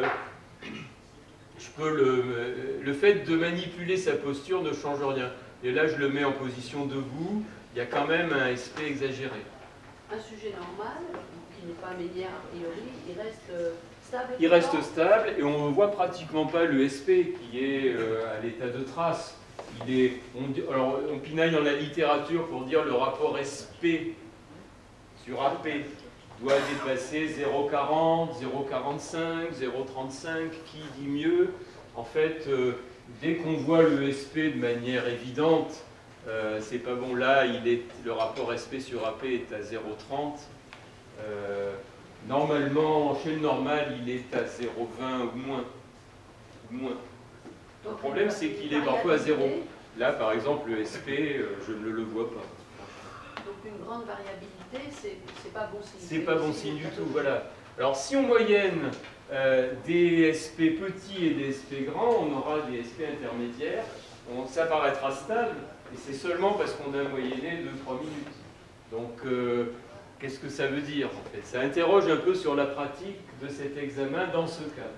je peux le fait de manipuler sa posture ne change rien. Et là, je le mets en position debout. Il y a quand même un SP exagéré. Un sujet normal, qui n'est pas médian a priori, il reste stable. Il reste stable et on ne voit pratiquement pas le SP qui est à l'état de trace. Alors, on pinaille dans la littérature pour dire le rapport SP sur AP doit dépasser 0,40, 0,45, 0,35, qui dit mieux. En fait, dès qu'on voit le SP de manière évidente, c'est pas bon. Là, le rapport SP sur AP est à 0,30. Normalement, chez le normal, il est à 0,20 ou moins. Le problème, c'est qu'il est parfois à 0. Là, par exemple, le SP, je ne le vois pas. Donc une grande variabilité, c'est pas bon signe. C'est pas bon signe du tout, voilà. Alors, si on moyenne des SP petits et des SP grands, on aura des SP intermédiaires. Ça paraîtra stable, et c'est seulement parce qu'on a moyenné 2-3 minutes. Donc, qu'est-ce que ça veut dire, en fait? Ça interroge un peu sur la pratique de cet examen dans ce cas.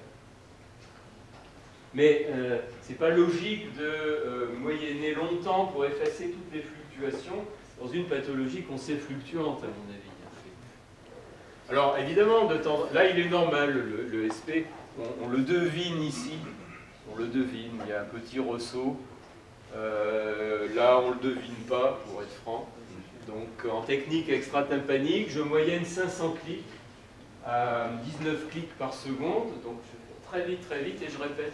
Mais ce n'est pas logique de moyenner longtemps pour effacer toutes les fluctuations dans une pathologie qu'on sait fluctuante, à mon avis. Alors, évidemment, là, il est normal, le SP. On le devine ici. On le devine. Il y a un petit ressaut. Là, on ne le devine pas, pour être franc. Donc, en technique extra-tympanique, je moyenne 500 clics à 19 clics par seconde. Donc, je fais très vite, et je répète.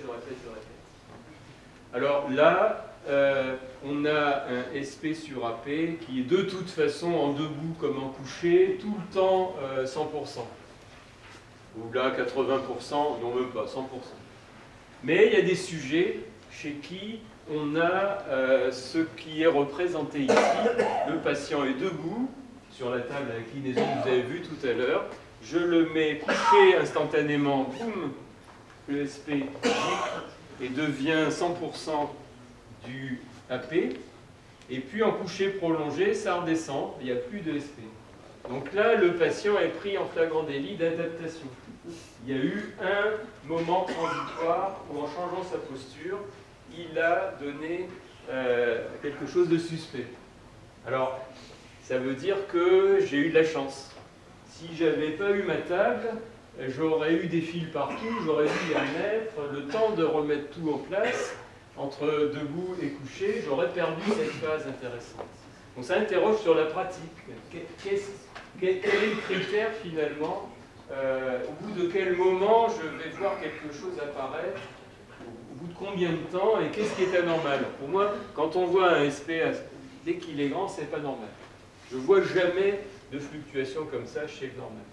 Alors là, on a un SP sur AP qui est de toute façon en debout comme en couché, tout le temps 100%. Ou là, 80%, non même pas, 100%. Mais il y a des sujets chez qui on a ce qui est représenté ici. Le patient est debout sur la table d'inclinaison que vous avez vu tout à l'heure. Je le mets couché instantanément, boum, le SP et devient 100% du AP. Et puis en couché prolongé, ça redescend, il n'y a plus de SP. Donc là, le patient est pris en flagrant délit d'adaptation. Il y a eu un moment transitoire où en changeant sa posture, il a donné quelque chose de suspect. Alors, ça veut dire que j'ai eu de la chance. Si j'avais pas eu ma table, j'aurais eu des fils partout, j'aurais dû les remettre, le temps de remettre tout en place, entre debout et couché, j'aurais perdu cette phase intéressante. Donc ça interroge sur la pratique. Quel est le critère finalement au bout de quel moment je vais voir quelque chose apparaître, au bout de combien de temps, et qu'est-ce qui est anormal? Pour moi, quand on voit un SP, dès qu'il est grand, c'est pas normal. Je vois jamais de fluctuations comme ça chez le normal.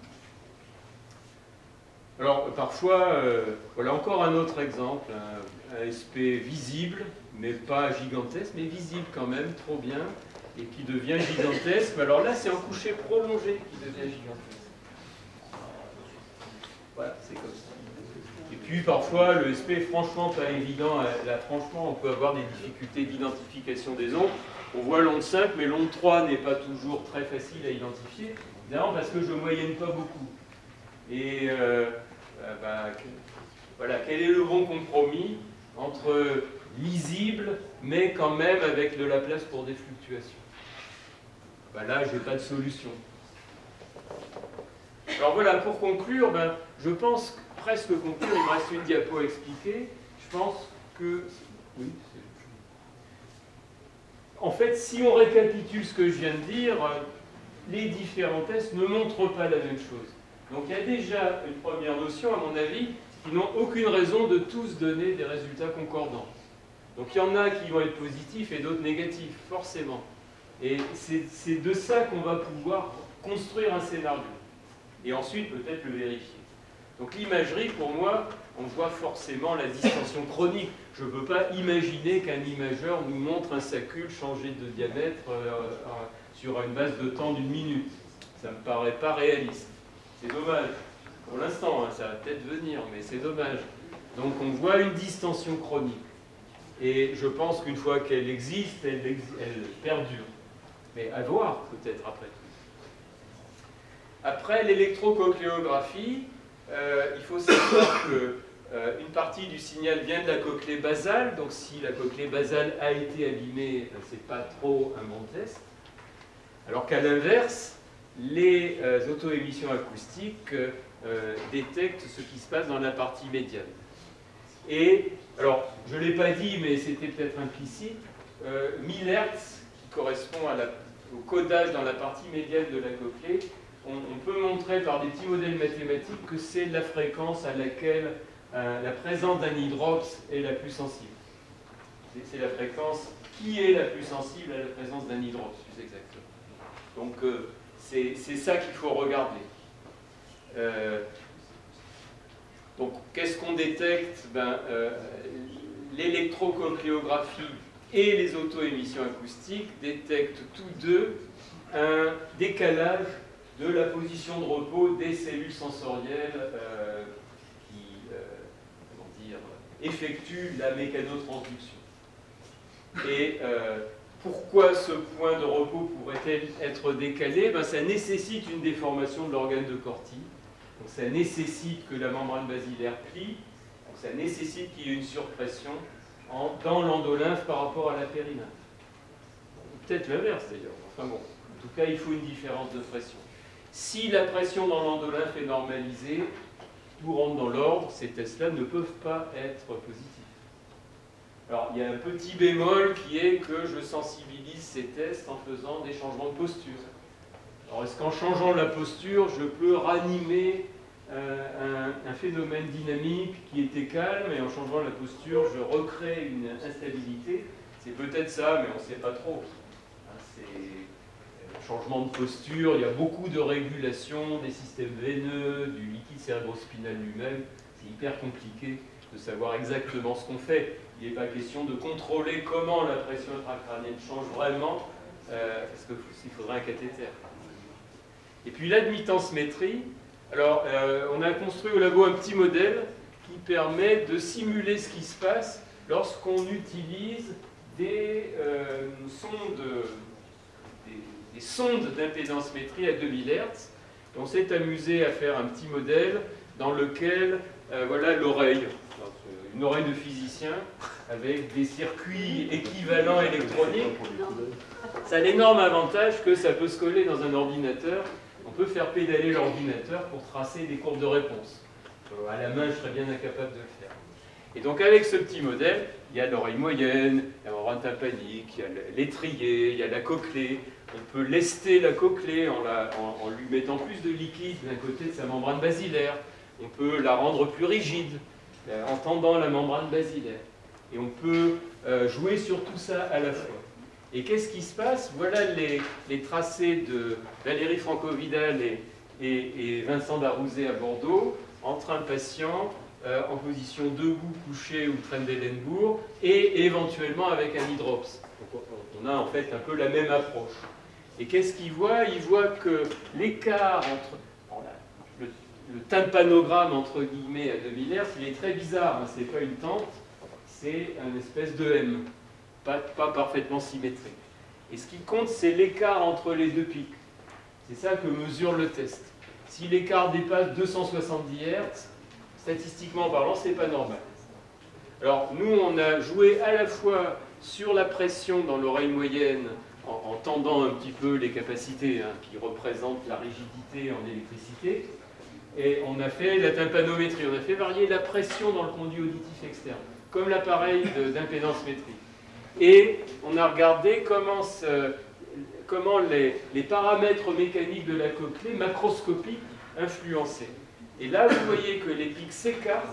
Alors parfois, voilà encore un autre exemple, un SP visible, mais pas gigantesque, mais visible quand même, trop bien, et qui devient gigantesque. Mais alors là, c'est un coucher prolongé qui devient gigantesque. Voilà, c'est comme ça. Et puis parfois, le SP est franchement pas évident. Là, franchement, on peut avoir des difficultés d'identification des ondes. On voit l'onde 5, mais l'onde 3 n'est pas toujours très facile à identifier, évidemment parce que je ne moyenne pas beaucoup. Et voilà, quel est le bon compromis entre lisible, mais quand même avec de la place pour des fluctuations? Là, je n'ai pas de solution. Alors voilà, pour conclure, je pense presque conclure, il me reste une diapo à expliquer. Je pense que... Oui, en fait, si on récapitule ce que je viens de dire, les différents tests ne montrent pas la même chose. Donc il y a déjà une première notion, à mon avis, qui n'ont aucune raison de tous donner des résultats concordants. Donc il y en a qui vont être positifs et d'autres négatifs, forcément. Et c'est de ça qu'on va pouvoir construire un scénario. Et ensuite, peut-être le vérifier. Donc l'imagerie, pour moi, on voit forcément la distorsion chronique. Je ne peux pas imaginer qu'un imageur nous montre un sacule changer de diamètre sur une base de temps d'1 minute. Ça ne me paraît pas réaliste. C'est dommage. Pour l'instant, ça va peut-être venir, mais c'est dommage. Donc on voit une distension chronique. Et je pense qu'une fois qu'elle existe, elle perdure. Mais à voir, peut-être, après tout. Après l'électrocochléographie, il faut savoir qu'une partie du signal vient de la cochlée basale. Donc si la cochlée basale a été abîmée, ce n'est pas trop un bon test. Alors qu'à l'inverse, les auto-émissions acoustiques détectent ce qui se passe dans la partie médiane. Et, alors, je ne l'ai pas dit, mais c'était peut-être implicite, 1000 Hz, qui correspond au codage dans la partie médiane de la cochlée, on peut montrer par des petits modèles mathématiques que c'est la fréquence à laquelle la présence d'un hydrops est la plus sensible. C'est la fréquence qui est la plus sensible à la présence d'un hydrops, plus exactement. Donc, c'est ça qu'il faut regarder. Donc, qu'est-ce qu'on détecte? L'électrocochléographie et les auto-émissions acoustiques détectent tous deux un décalage de la position de repos des cellules sensorielles qui effectuent la mécanotransduction. Et pourquoi ce point de repos pourrait-il être décalé? Ça nécessite une déformation de l'organe de Corti. Donc ça nécessite que la membrane basilaire plie. Donc ça nécessite qu'il y ait une surpression dans l'endolymphe par rapport à la périnate. Peut-être l'inverse d'ailleurs. Enfin bon, en tout cas, il faut une différence de pression. Si la pression dans l'endolymphe est normalisée, tout rentre dans l'ordre, ces tests-là ne peuvent pas être positifs. Alors, il y a un petit bémol qui est que je sensibilise ces tests en faisant des changements de posture. Alors, est-ce qu'en changeant la posture, je peux ranimer un phénomène dynamique qui était calme et en changeant la posture, je recrée une instabilité? C'est peut-être ça, mais on ne sait pas trop. C'est changement de posture, il y a beaucoup de régulation des systèmes veineux, du liquide cérébrospinal lui-même. C'est hyper compliqué de savoir exactement ce qu'on fait. Il n'est pas question de contrôler comment la pression intracrânienne change vraiment, parce qu'il faudrait un cathéter. Et puis l'admittance-métrie. Alors, on a construit au labo un petit modèle qui permet de simuler ce qui se passe lorsqu'on utilise des sondes d'impédance-métrie à 2000 Hz. On s'est amusé à faire un petit modèle dans lequel, voilà l'oreille, une oreille de physicien avec des circuits équivalents électroniques. Ça a l'énorme avantage que ça peut se coller dans un ordinateur. On peut faire pédaler l'ordinateur pour tracer des courbes de réponse. À la main, je serais bien incapable de le faire. Et donc avec ce petit modèle, il y a l'oreille moyenne, la membrane tympanique, il y a l'étrier, il y a la cochlée. On peut lester la cochlée en lui mettant plus de liquide d'un côté de sa membrane basilaire. On peut la rendre plus rigide en tendant la membrane basilaire. Et on peut jouer sur tout ça à la fois. Et qu'est-ce qui se passe? Voilà les tracés de Valérie Franco-Vidal et Vincent Darouzé à Bordeaux, entre un patient en position debout, couché ou Trendelenburg, et éventuellement avec un hydrops. Donc on a en fait un peu la même approche. Et qu'est-ce qu'il voit? Il voit que l'écart entre le tympanogramme entre guillemets à 2000 Hz, il est très bizarre, hein, c'est pas une tente, c'est un espèce de M, pas parfaitement symétrique. Et ce qui compte, c'est l'écart entre les deux pics. C'est ça que mesure le test. Si l'écart dépasse 270 Hz, statistiquement parlant, c'est pas normal. Alors nous, on a joué à la fois sur la pression dans l'oreille moyenne, en tendant un petit peu les capacités qui représentent la rigidité en électricité, et on a fait la tympanométrie, on a fait varier la pression dans le conduit auditif externe, comme l'appareil d'impédance métrique. Et on a regardé comment les paramètres mécaniques de la cochlée macroscopiques influençaient. Et là, vous voyez que les pics s'écartent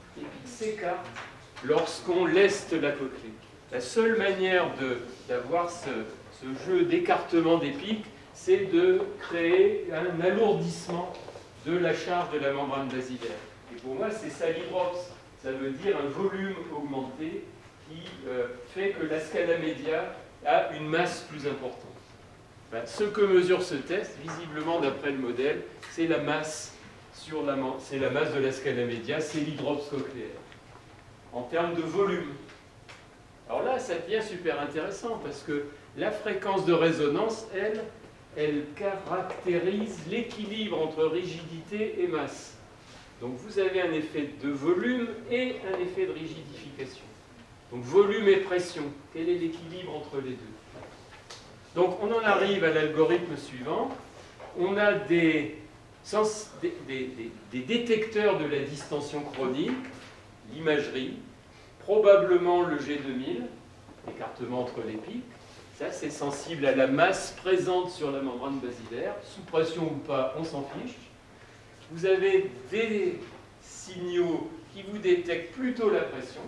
lorsqu'on leste la cochlée. La seule manière d'avoir ce jeu d'écartement des pics, c'est de créer un alourdissement de la charge de la membrane basilaire. Et pour moi, c'est ça l'hydrops. Ça veut dire un volume augmenté qui fait que la scala média a une masse plus importante. Ce que mesure ce test, visiblement d'après le modèle, c'est la masse c'est la masse de la scala média, c'est l'hydrops cochléaire, en termes de volume. Alors là, ça devient super intéressant, parce que la fréquence de résonance, elle caractérise l'équilibre entre rigidité et masse. Donc vous avez un effet de volume et un effet de rigidification. Donc volume et pression, quel est l'équilibre entre les deux? Donc on en arrive à l'algorithme suivant. On a des détecteurs de la distension chronique, l'imagerie, probablement le G2000, l'écartement entre les pics. Ça, c'est sensible à la masse présente sur la membrane basilaire, sous pression ou pas, on s'en fiche. Vous avez des signaux qui vous détectent plutôt la pression,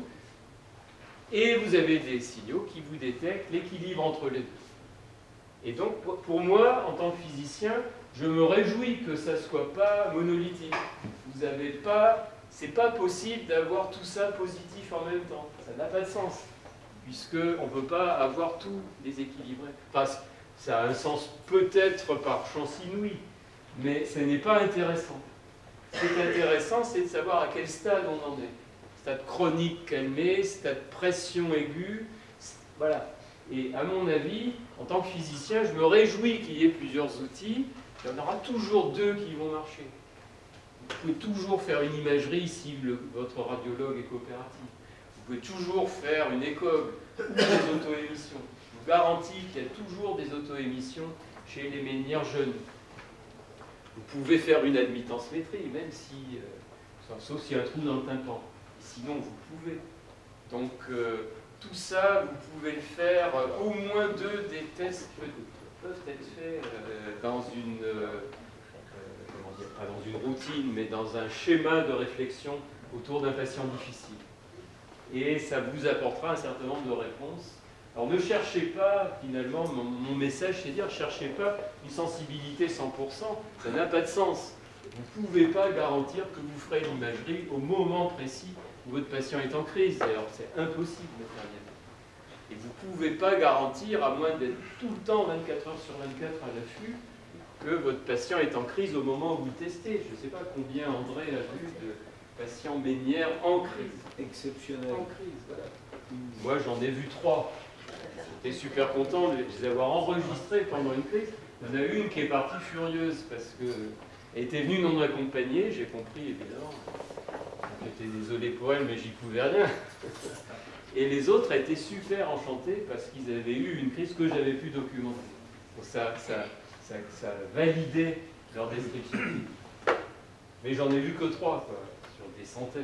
et vous avez des signaux qui vous détectent l'équilibre entre les deux. Et donc, pour moi, en tant que physicien, je me réjouis que ça ne soit pas monolithique. Vous n'avez pas, c'est pas possible d'avoir tout ça positif en même temps. Ça n'a pas de sens, puisqu'on ne peut pas avoir tout déséquilibré. Enfin, ça a un sens peut-être par chance inouïe, mais ce n'est pas intéressant. Ce qui est intéressant, c'est de savoir à quel stade on en est. Stade chronique calmé, stade pression aiguë, voilà. Et à mon avis, en tant que physicien, je me réjouis qu'il y ait plusieurs outils. Il y en aura toujours deux qui vont marcher. Vous pouvez toujours faire une imagerie si votre radiologue est coopératif. Vous pouvez toujours faire une échog ou des auto-émissions. Je vous garantis qu'il y a toujours des auto-émissions chez les menhirs jeunes. Vous pouvez faire une admittance-métrie, même si, sauf s'il y a un trou dans le tympan. Sinon, vous pouvez. Donc, tout ça, vous pouvez le faire. Au moins deux des tests peuvent être faits dans une, pas dans une routine, mais dans un schéma de réflexion autour d'un patient difficile. Et ça vous apportera un certain nombre de réponses. Alors ne cherchez pas, finalement, mon message c'est de dire, ne cherchez pas une sensibilité 100%, ça n'a pas de sens. Vous ne pouvez pas garantir que vous ferez l'imagerie au moment précis où votre patient est en crise. D'ailleurs, c'est impossible matériellement. Et vous ne pouvez pas garantir, à moins d'être tout le temps 24 heures sur 24 à l'affût, que votre patient est en crise au moment où vous testez. Je ne sais pas combien André a vu de patients menhirs en crise. Exceptionnel. En crise, voilà. Moi, j'en ai vu 3. J'étais super content de les avoir enregistrés pendant une crise. Il y en a une qui est partie furieuse parce qu'elle était venue non accompagnée, j'ai compris évidemment. J'étais désolé pour elle, mais j'y pouvais rien. Et les autres étaient super enchantés parce qu'ils avaient eu une crise que j'avais pu documenter. Donc ça validait leur description clinique. Mais j'en ai vu que 3, quoi, sur des centaines.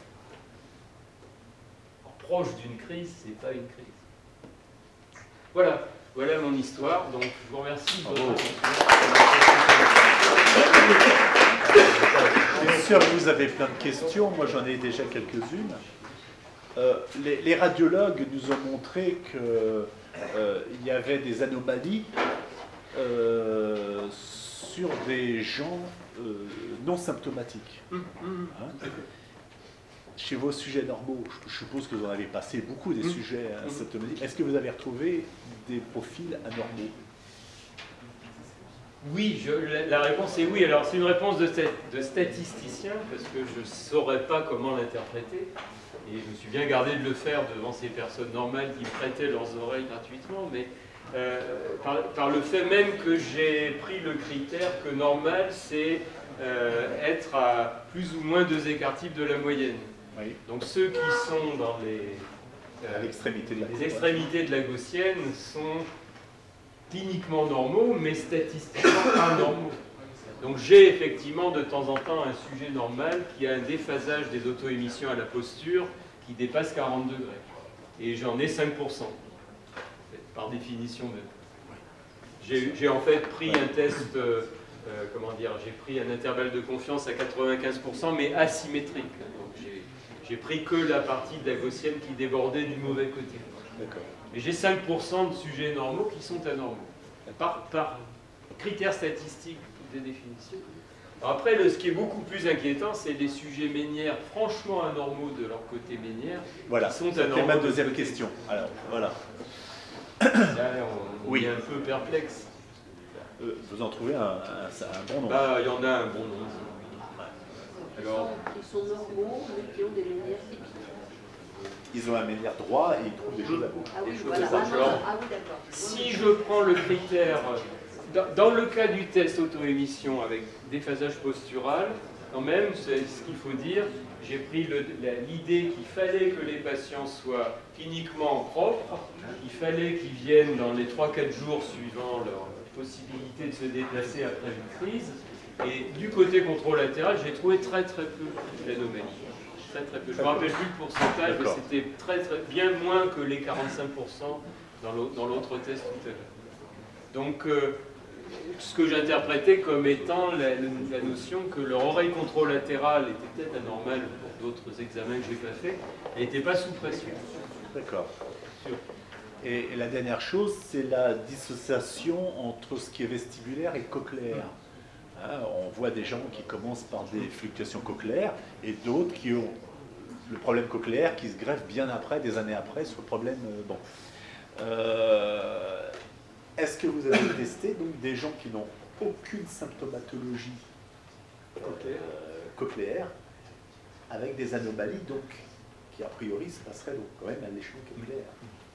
Alors, proche d'une crise, c'est pas une crise. Voilà, voilà mon histoire. Donc, je vous remercie de votre attention. Bien sûr, vous avez plein de questions. Moi, j'en ai déjà quelques-unes. Les radiologues nous ont montré qu'il y avait des anomalies sur des gens non symptomatiques. Hein? Chez vos sujets normaux, je suppose que vous en avez passé beaucoup des sujets asymptomatiques. Est-ce que vous avez retrouvé des profils anormaux? Oui, la réponse est oui. Alors c'est une réponse de statisticien, parce que je ne saurais pas comment l'interpréter. Et je me suis bien gardé de le faire devant ces personnes normales qui me prêtaient leurs oreilles gratuitement, mais par le fait même que j'ai pris le critère que normal, c'est être à plus ou moins 2 écarts types de la moyenne. Oui. Donc ceux qui sont dans les extrémités de la gaussienne sont cliniquement normaux, mais statistiquement anormaux. Donc j'ai effectivement de temps en temps un sujet normal qui a un déphasage des auto-émissions à la posture qui dépasse 40 degrés. Et j'en ai 5%, par définition même. J'ai en fait pris un test, j'ai pris un intervalle de confiance à 95%, mais asymétrique. Donc j'ai pris que la partie de la gaussienne qui débordait du mauvais côté. Mais j'ai 5% de sujets normaux qui sont anormaux, par critères statistiques des définitions. Alors après, ce qui est beaucoup plus inquiétant, c'est les sujets ménières franchement anormaux de leur côté ménière, voilà, qui sont c'était anormaux. ma deuxième question. Alors, voilà. Là, on est un peu perplexe. Vous en trouvez un bon nombre? Bah, il y en a un bon nombre. Alors, ils sont normaux, mais qui ont des ménières typiques. Ils ont un ménière droit et ils trouvent des choses à gauche. Ah oui, choses voilà. à gauche. Alors, Oui, d'accord. si je prends le critère, dans le cas du test auto-émission avec déphasage postural, quand même, c'est ce qu'il faut dire, j'ai pris l'idée qu'il fallait que les patients soient cliniquement propres, il fallait qu'ils viennent dans les 3-4 jours suivant leur possibilité de se déplacer après une crise, et du côté controlatéral, j'ai trouvé très peu d'anomalies. Très peu. Je ne me rappelle plus le pourcentage, mais c'était bien moins que les 45% dans l'autre test tout à l'heure. Donc, ce que j'interprétais comme étant la notion que leur oreille controlatérale était peut-être anormale pour d'autres examens que je n'ai pas fait, elle n'était pas sous pression. D'accord. Et la dernière chose, c'est la dissociation entre ce qui est vestibulaire et cochléaire. Hein, on voit des gens qui commencent par des fluctuations cochléaires et d'autres qui ont le problème cochléaire qui se greffe bien après, des années après, sur le problème... Est-ce que vous avez testé donc, des gens qui n'ont aucune symptomatologie cochléaire avec des anomalies donc, qui a priori se passeraient donc, quand même à l'échelon cochléaire?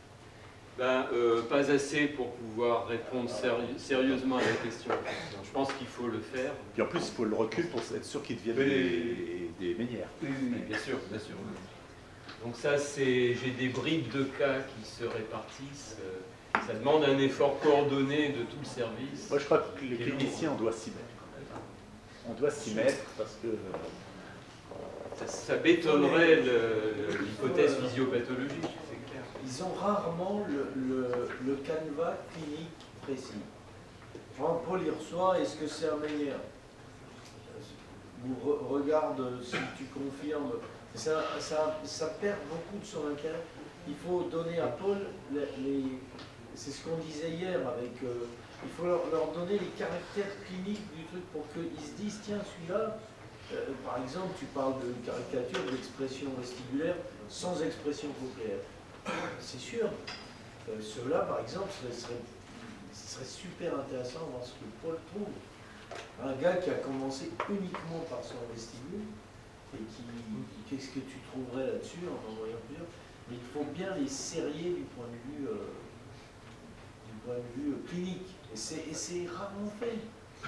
Pas assez pour pouvoir répondre sérieusement à la question. Je pense qu'il faut le faire. Puis en plus, il faut le recul pour être sûr qu'ils deviennent des ménières. Oui, bien sûr, bien sûr. Donc ça, j'ai des bribes de cas qui se répartissent. Ça demande un effort coordonné de tout le service. Moi, je crois que les cliniciens, on doit s'y mettre. On doit s'y mettre parce que... Ça bétonnerait l'hypothèse physiopathologique, c'est clair. Ils ont rarement le canevas clinique précis. Paul y reçoit, est-ce que c'est un meilleur? Regarde si tu confirmes. Ça perd beaucoup de son intérêt. Il faut donner à Paul c'est ce qu'on disait hier avec. Il faut leur donner les caractères cliniques du truc pour qu'ils se disent tiens, celui-là, par exemple, tu parles de caricature d'expression vestibulaire sans expression cochléaire. C'est sûr. Ceux-là, par exemple, ce serait super intéressant de voir ce que Paul trouve. Un gars qui a commencé uniquement par son vestibule et qu'est-ce que tu trouverais là-dessus en envoyant plusieurs? Mais il faut bien les serrer du point de vue clinique. Et c'est rarement fait.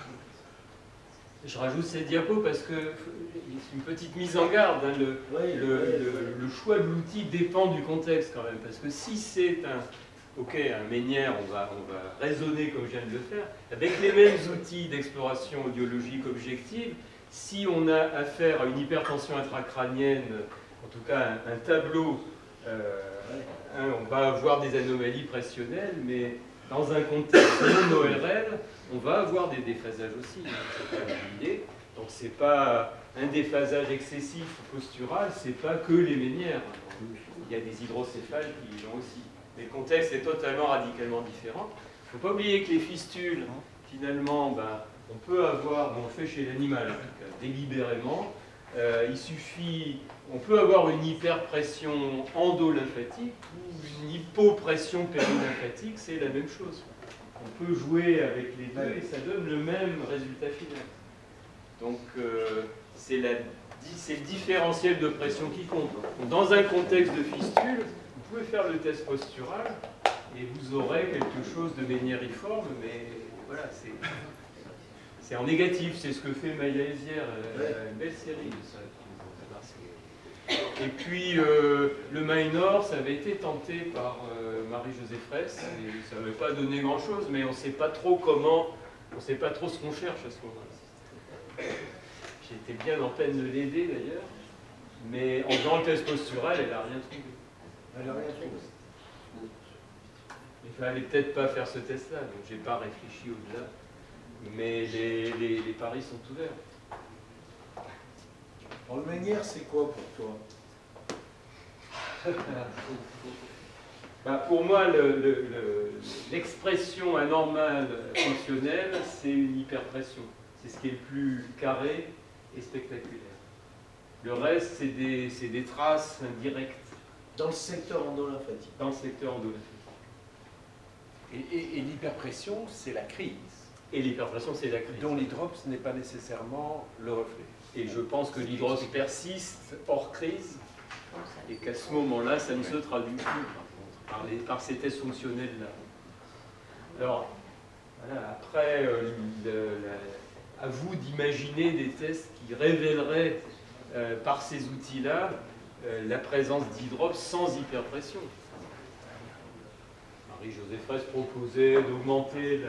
Je rajoute ces diapos parce que c'est une petite mise en garde. Hein, le choix de l'outil dépend du contexte quand même. Parce que si c'est ok, un Ménière, on va raisonner comme je viens de le faire, avec les mêmes outils d'exploration audiologique objective. Si on a affaire à une hypertension intracrânienne, en tout cas un tableau, on va avoir des anomalies pressionnelles, mais dans un contexte non ORL, on va avoir des déphasages aussi, c'est pas oublié. Donc c'est pas un déphasage excessif postural, c'est pas que les Ménières. Il y a des hydrocéphales qui l'ont aussi. Mais le contexte est totalement radicalement différent. Il ne faut pas oublier que les fistules, finalement, on peut avoir, on le fait chez l'animal, délibérément, il suffit, on peut avoir une hyperpression endolymphatique ou une hypopression périlymphatique, c'est la même chose. On peut jouer avec les deux et ça donne le même résultat final. Donc c'est le différentiel de pression qui compte. Donc, dans un contexte de fistule, vous pouvez faire le test postural et vous aurez quelque chose de méniériforme, mais voilà, c'est en négatif, c'est ce que fait Maya Hézière, une belle série de ça. Et puis le minor, ça avait été tenté par Marie-Josée Fraisse, et ça n'avait pas donné grand-chose, mais on ne sait pas trop comment, on ne sait pas trop ce qu'on cherche à ce moment-là. J'étais bien en peine de l'aider d'ailleurs, mais en faisant le test postural, elle n'a rien trouvé. Elle n'a rien trouvé. Il ne fallait peut-être pas faire ce test-là, donc je n'ai pas réfléchi au-delà. Mais les paris sont ouverts. Alors, le Ménière, c'est quoi pour toi? Pour moi, l'expression anormale fonctionnelle, c'est une hyperpression. C'est ce qui est le plus carré et spectaculaire. Le reste, c'est des traces indirectes. Dans le secteur endolymphatique. Dans le secteur endolymphatique. Et l'hyperpression, c'est la crise. Et l'hyperpression, c'est la crise. Dont l'hydrops n'est pas nécessairement le reflet. Et je pense que l'hydrops persiste hors crise, et qu'à ce moment-là, ça ne se traduit plus, par contre, par ces tests fonctionnels-là. Alors, voilà, après, à vous d'imaginer des tests qui révéleraient, par ces outils-là, la présence d'hydrops sans hyperpression. Marie-Josée Fraisse proposait d'augmenter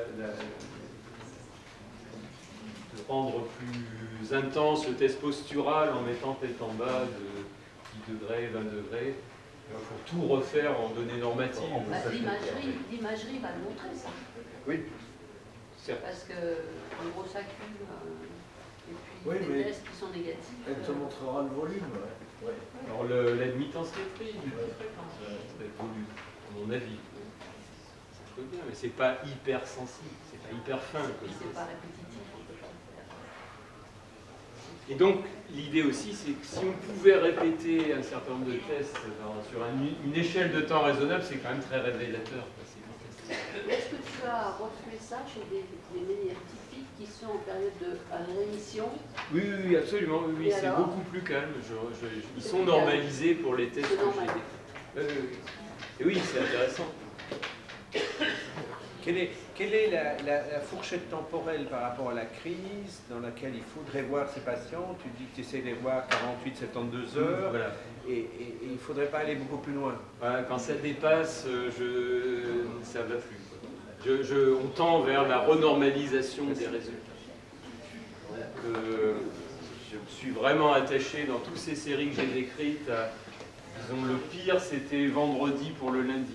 de rendre plus intense le test postural en mettant tête en bas de 10 degrés, 20 degrés. Il faut tout refaire en données normatives. L'imagerie va le montrer, ça. Oui. Certes. Parce qu'en gros, ça cule, et puis Oui, les tests qui sont négatifs. Elle te montrera le volume. Ouais. Alors l'admittance-lettrée du fréquence, c'est le volume, à mon avis. C'est très bien, mais c'est pas hyper sensible, c'est pas hyper fin. C'est pas répétitif, on peut pas le faire. Et donc, l'idée aussi, c'est que si on pouvait répéter un certain nombre de tests sur une échelle de temps raisonnable, c'est quand même très révélateur. Est-ce que tu as refait ça chez des Ménières typiques qui sont en période de rémission? Oui, absolument. Oui, c'est beaucoup plus calme. Ils sont normalisés pour les tests que j'ai. Et oui, c'est intéressant. Quelle est la fourchette temporelle par rapport à la crise dans laquelle il faudrait voir ces patients? Tu dis que tu essaies de les voir 48-72 heures, voilà. et il ne faudrait pas aller beaucoup plus loin. Voilà, quand ça dépasse, ça ne va plus. On tend vers la renormalisation des résultats. Je me suis vraiment attaché dans toutes ces séries que j'ai décrites à, disons, le pire, c'était vendredi pour le lundi.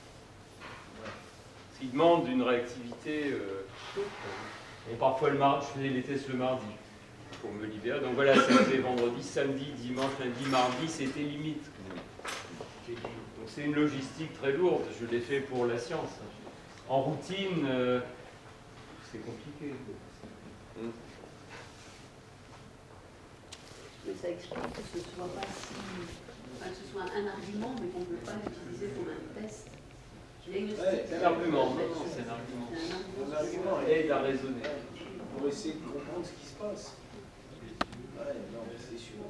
Il demande une réactivité. Et parfois le mardi, je faisais les tests le mardi pour me libérer. Donc voilà, c'était vendredi, samedi, dimanche, lundi, mardi, c'était limite. Donc c'est une logistique très lourde. Je l'ai fait pour la science. En routine, c'est compliqué. Mais ça explique que ce soit pas si, enfin, que ce soit un argument, mais qu'on ne peut pas l'utiliser comme un test. C'est un argument, c'est un argument. Un argument Aide à raisonner. Pour essayer de comprendre ce qui se passe. Ouais, non, c'est sûr.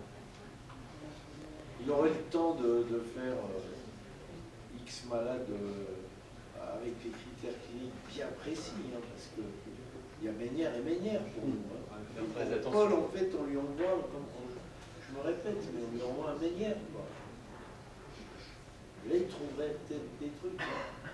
Il aurait le temps de faire X malades avec des critères cliniques bien précis, hein, parce qu'il y a Ménière et Ménière pour nous. Hein. Faire très attention. Paul, en fait, on lui envoie, je me répète, mais on lui envoie un Ménière. Quoi. Là, il trouverait peut-être des trucs. Hein.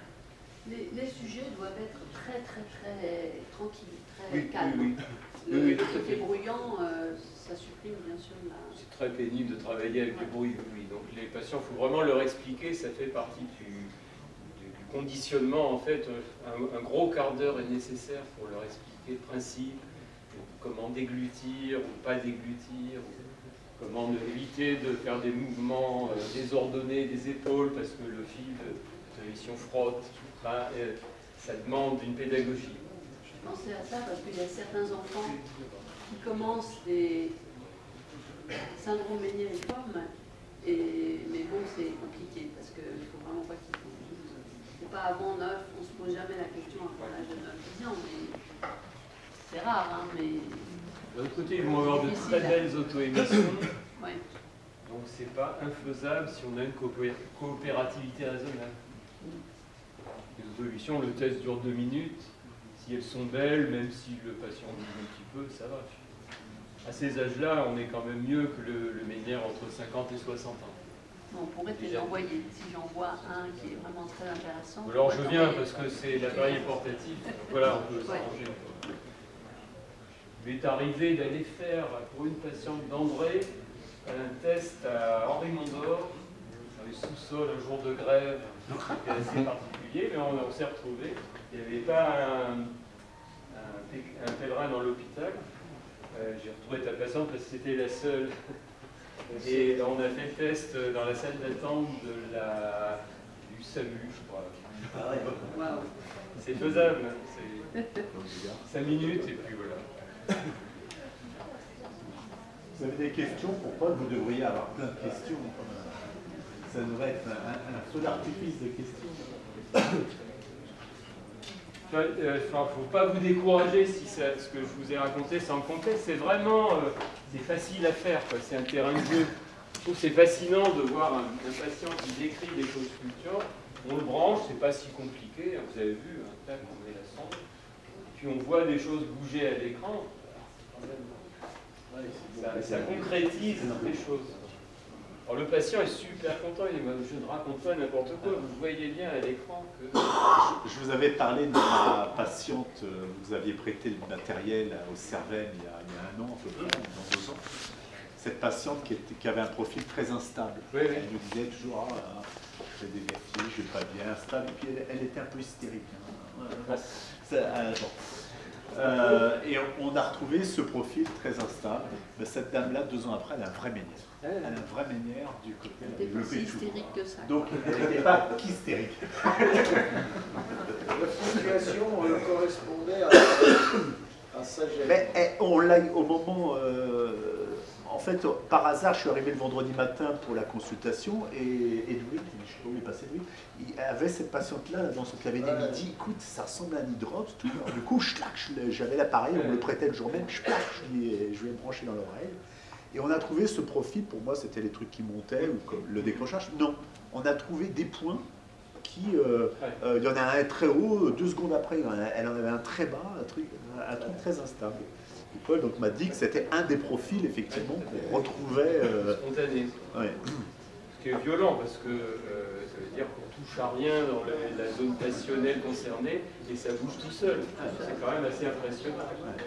Les sujets doivent être très tranquilles, très Oui, calmes. oui, Le oui, tout à côté fait. bruyant, ça supprime bien sûr la... C'est très pénible de travailler avec du bruit. Oui. Donc les patients, il faut vraiment leur expliquer, ça fait partie du conditionnement. En fait, un gros quart d'heure est nécessaire pour leur expliquer le principe, comment déglutir ou pas déglutir, ou comment éviter de faire des mouvements désordonnés des épaules parce que le fil, si on frotte, ça demande une pédagogie. Je pensais à ça parce qu'il y a certains enfants qui commencent des syndromes méniériformes, mais bon, c'est compliqué parce qu'il ne faut vraiment pas qu'ils c'est pas avant 9, on ne se pose jamais la question avant l'âge de 9-10 ans, mais c'est rare, hein, mais... De l'autre côté, ils vont avoir de très belles auto-émissions, Ouais. donc c'est pas infaisable si on a une coopérativité raisonnable. Les auto-émissions, le test dure 2 minutes, si elles sont belles, même si le patient bouge un petit peu, ça va. À ces âges-là, on est quand même mieux que le ménière entre 50 et 60 ans. On pourrait te les envoyer, si j'en vois un qui est vraiment très intéressant. Alors je viens parce que c'est l'appareil portatif, voilà, on peut s'arranger. Il m'est arrivé d'aller faire pour une patiente d'André un test à Henri Mondor, dans les sous-sols, un jour de grève, c'était assez particulier, mais on s'est retrouvés. Il n'y avait pas un pèlerin dans l'hôpital. J'ai retrouvé ta patiente parce que c'était la seule. Et on a fait le test dans la salle d'attente du SAMU, je crois. Ah ouais. Wow. C'est faisable. C'est 5 minutes et puis voilà. Vous avez des questions pour Paul? Vous devriez avoir plein de questions. Ça devrait être un feu d'artifice de questions. Il ne faut pas vous décourager si ce que je vous ai raconté sans contexte. C'est vraiment c'est facile à faire. C'est un terrain de jeu. Je trouve que c'est fascinant de voir un patient qui décrit des choses sculptures. On le branche, c'est pas si compliqué. Vous avez vu, un tac, on met la sonde. Puis on voit des choses bouger à l'écran. Ça concrétise des choses. Alors le patient est super content, il dit « je ne raconte pas n'importe quoi, vous voyez bien à l'écran que... » Je vous avais parlé de ma patiente, vous aviez prêté le matériel au Cervelle il y a 1 an à peu près, dans 2 ans. Cette patiente qui avait un profil très instable. Oui, oui. Elle nous disait toujours « j'ai des vertiges, je ne vais pas bien, instable ». Et puis elle était un peu hystérique. Et on a retrouvé ce profil très instable. Mais cette dame-là, 2 ans après, elle a un vrai ménière. Elle a un vrai ménière du côté. Elle était pas si hystérique que ça. Donc, elle n'était pas qu'hystérique. La fluctuation correspondait à sa gêne. Mais on l'a au moment. En fait, par hasard, je suis arrivé le vendredi matin pour la consultation et Edwin, je ne sais pas où il est passé lui, il avait cette patiente-là dans son cabinet. Il me dit écoute, ça ressemble à un hydrops, tout. Alors, du coup, j'avais l'appareil, on me le prêtait le jour même, je lui ai branché dans l'oreille. Et on a trouvé ce profil, pour moi, c'était les trucs qui montaient ou comme le décrochage. Non, on a trouvé des points qui. Il y en a un très haut, 2 secondes après, elle en avait un très bas, un truc très instable. Paul donc m'a dit que c'était un des profils effectivement qu'on retrouvait spontané. Ouais. Ce qui est violent parce que ça veut dire qu'on touche à rien dans la zone passionnelle concernée et ça bouge tout seul. C'est quand même assez impressionnant.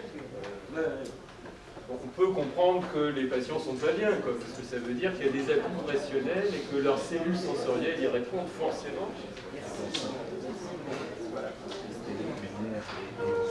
On peut comprendre que les patients sont pas bien, parce que ça veut dire qu'il y a des à-coups passionnels et que leurs cellules sensorielles y répondent forcément.